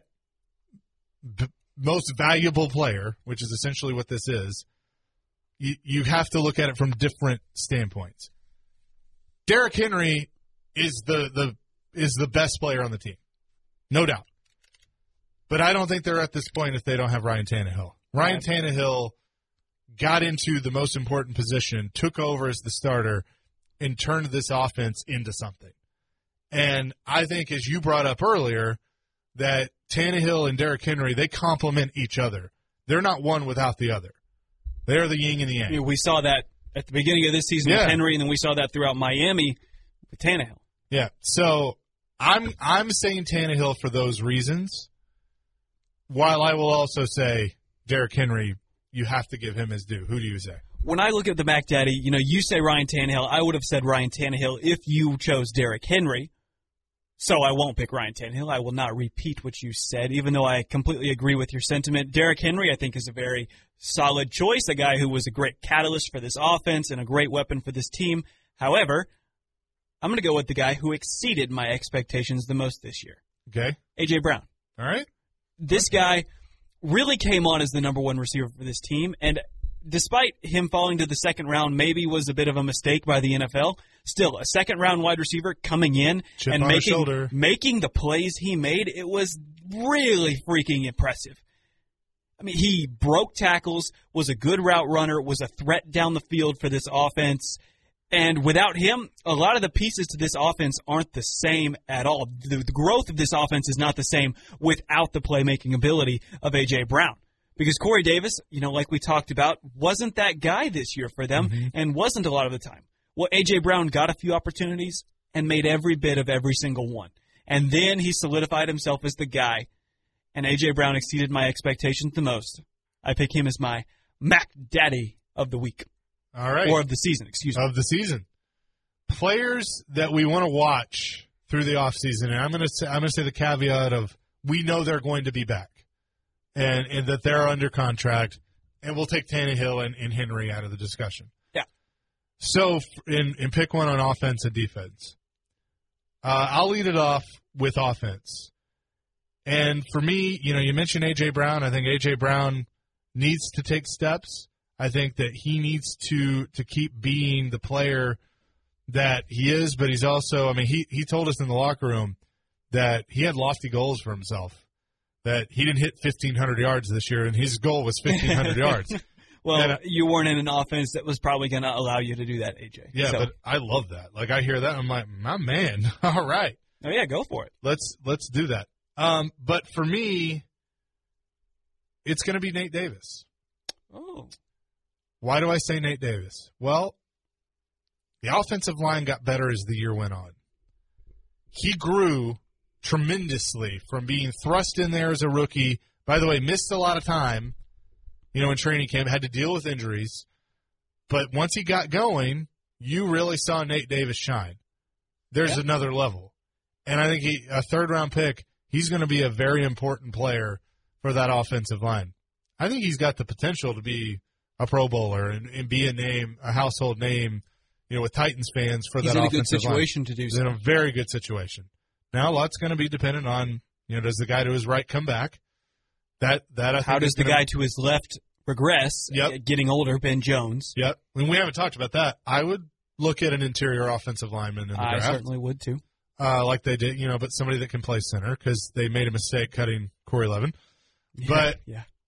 most valuable player, which is essentially what this is, you have to look at it from different standpoints. Derrick Henry is the best player on the team, no doubt. But I don't think they're at this point if they don't have Ryan Tannehill. Ryan Tannehill got into the most important position, took over as the starter, and turned this offense into something. And I think, as you brought up earlier, that Tannehill and Derrick Henry, they complement each other. They're not one without the other. They're the yin and the yang. I mean, we saw that at the beginning of this season with Henry, and then we saw that throughout Miami with Tannehill. Yeah. So I'm saying Tannehill for those reasons, while I will also say Derrick Henry, you have to give him his due. Who do you say? When I look at the Mac Daddy, you say Ryan Tannehill. I would have said Ryan Tannehill if you chose Derrick Henry. So I won't pick Ryan Tannehill. I will not repeat what you said, even though I completely agree with your sentiment. Derrick Henry, I think, is a very solid choice, a guy who was a great catalyst for this offense and a great weapon for this team. However, I'm going to go with the guy who exceeded my expectations the most this year. Okay. A.J. Brown. All right. This guy really came on as the number one receiver for this team, and despite him falling to the second round, maybe was a bit of a mistake by the NFL. Still, a second-round wide receiver coming in Chip and on his shoulder. making the plays he made, it was really freaking impressive. I mean, he broke tackles, was a good route runner, was a threat down the field for this offense. And without him, a lot of the pieces to this offense aren't the same at all. The growth of this offense is not the same without the playmaking ability of A.J. Brown. Because Corey Davis, like we talked about, wasn't that guy this year for them and wasn't a lot of the time. Well, A.J. Brown got a few opportunities and made every bit of every single one. And then he solidified himself as the guy, and A.J. Brown exceeded my expectations the most. I pick him as my Mac Daddy of the week. All right. Or of the season, excuse me. Of the season. Players that we want to watch through the offseason, and I'm going to say the caveat of we know they're going to be back. And that they're under contract, and we'll take Tannehill and Henry out of the discussion. Yeah. So, in pick one on offense and defense. I'll lead it off with offense. And for me, you mentioned A.J. Brown. I think A.J. Brown needs to take steps. I think that he needs to keep being the player that he is, but he's also, he told us in the locker room that he had lofty goals for himself. That he didn't hit 1,500 yards this year, and his goal was 1,500 yards. Well, you weren't in an offense that was probably going to allow you to do that, AJ. Yeah, but I love that. Like, I hear that, I'm like, my man, all right. Oh, yeah, go for it. Let's do that. But for me, it's going to be Nate Davis. Oh. Why do I say Nate Davis? Well, the offensive line got better as the year went on. He grew tremendously from being thrust in there as a rookie. By the way, missed a lot of time, in training camp, had to deal with injuries. But once he got going, you really saw Nate Davis shine. There's another level. And I think a third-round pick, he's going to be a very important player for that offensive line. I think he's got the potential to be a Pro Bowler and be a household name, with Titans fans for that offensive line. He's in a good situation to do so. He's in a very good situation. Now, a lot's going to be dependent on, does the guy to his right come back? That I think How does the guy to his left regress, getting older, Ben Jones? Yep. And we haven't talked about that. I would look at an interior offensive lineman in the draft. I certainly would, too. Like they did, but somebody that can play center because they made a mistake cutting Corey Levin. But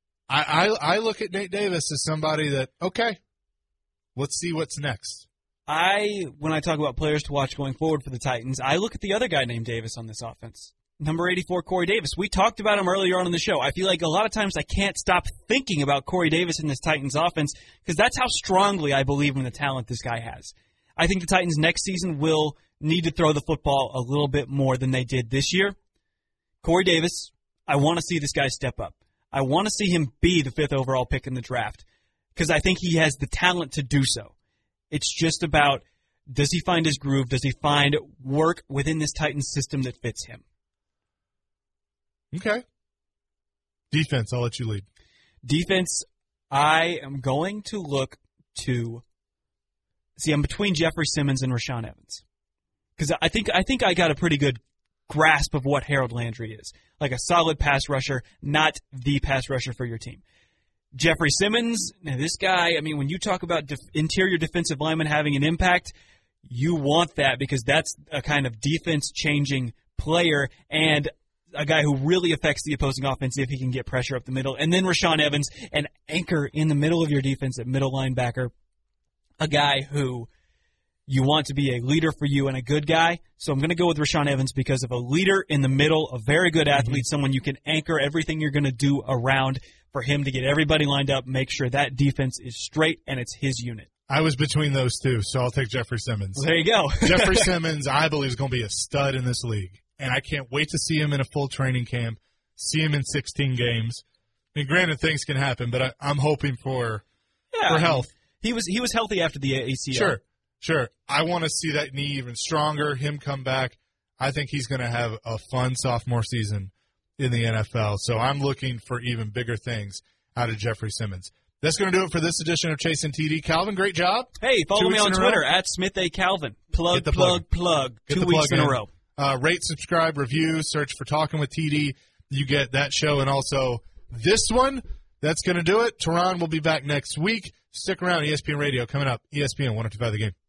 I look at Nate Davis as somebody that, okay, let's see what's next. When I talk about players to watch going forward for the Titans, I look at the other guy named Davis on this offense. Number 84, Corey Davis. We talked about him earlier on in the show. I feel like a lot of times I can't stop thinking about Corey Davis in this Titans offense because that's how strongly I believe in the talent this guy has. I think the Titans next season will need to throw the football a little bit more than they did this year. Corey Davis, I want to see this guy step up. I want to see him be the 5th overall pick in the draft because I think he has the talent to do so. It's just about, does he find his groove? Does he find work within this Titans system that fits him? Okay. Defense, I'll let you lead. Defense, I am going to look to see. I'm between Jeffrey Simmons and Rashaan Evans because I think I got a pretty good grasp of what Harold Landry is, like a solid pass rusher, not the pass rusher for your team. Jeffrey Simmons, now this guy. I mean, when you talk about interior defensive lineman having an impact, you want that because that's a kind of defense-changing player and a guy who really affects the opposing offense if he can get pressure up the middle. And then Rashaan Evans, an anchor in the middle of your defense at middle linebacker, a guy who you want to be a leader for you and a good guy. So I'm going to go with Rashaan Evans because of a leader in the middle, a very good athlete, someone you can anchor everything you're going to do around for him to get everybody lined up, make sure that defense is straight and it's his unit. I was between those two, so I'll take Jeffrey Simmons. Well, there you go. Jeffrey Simmons, I believe, is going to be a stud in this league. And I can't wait to see him in a full training camp, see him in 16 games. I mean, granted, things can happen, but I'm hoping for health. He was healthy after the ACL. Sure. I want to see that knee even stronger, him come back. I think he's going to have a fun sophomore season in the NFL. So I'm looking for even bigger things out of Jeffrey Simmons. That's going to do it for this edition of Chase and TD. Calvin, great job. Hey, follow me on Twitter at @SmithACalvin. Plug. 2 weeks in a row. Rate, subscribe, review, search for Talking with TD. You get that show and also this one. That's going to do it. Teron will be back next week. Stick around. ESPN Radio coming up. ESPN 102.5 The Game.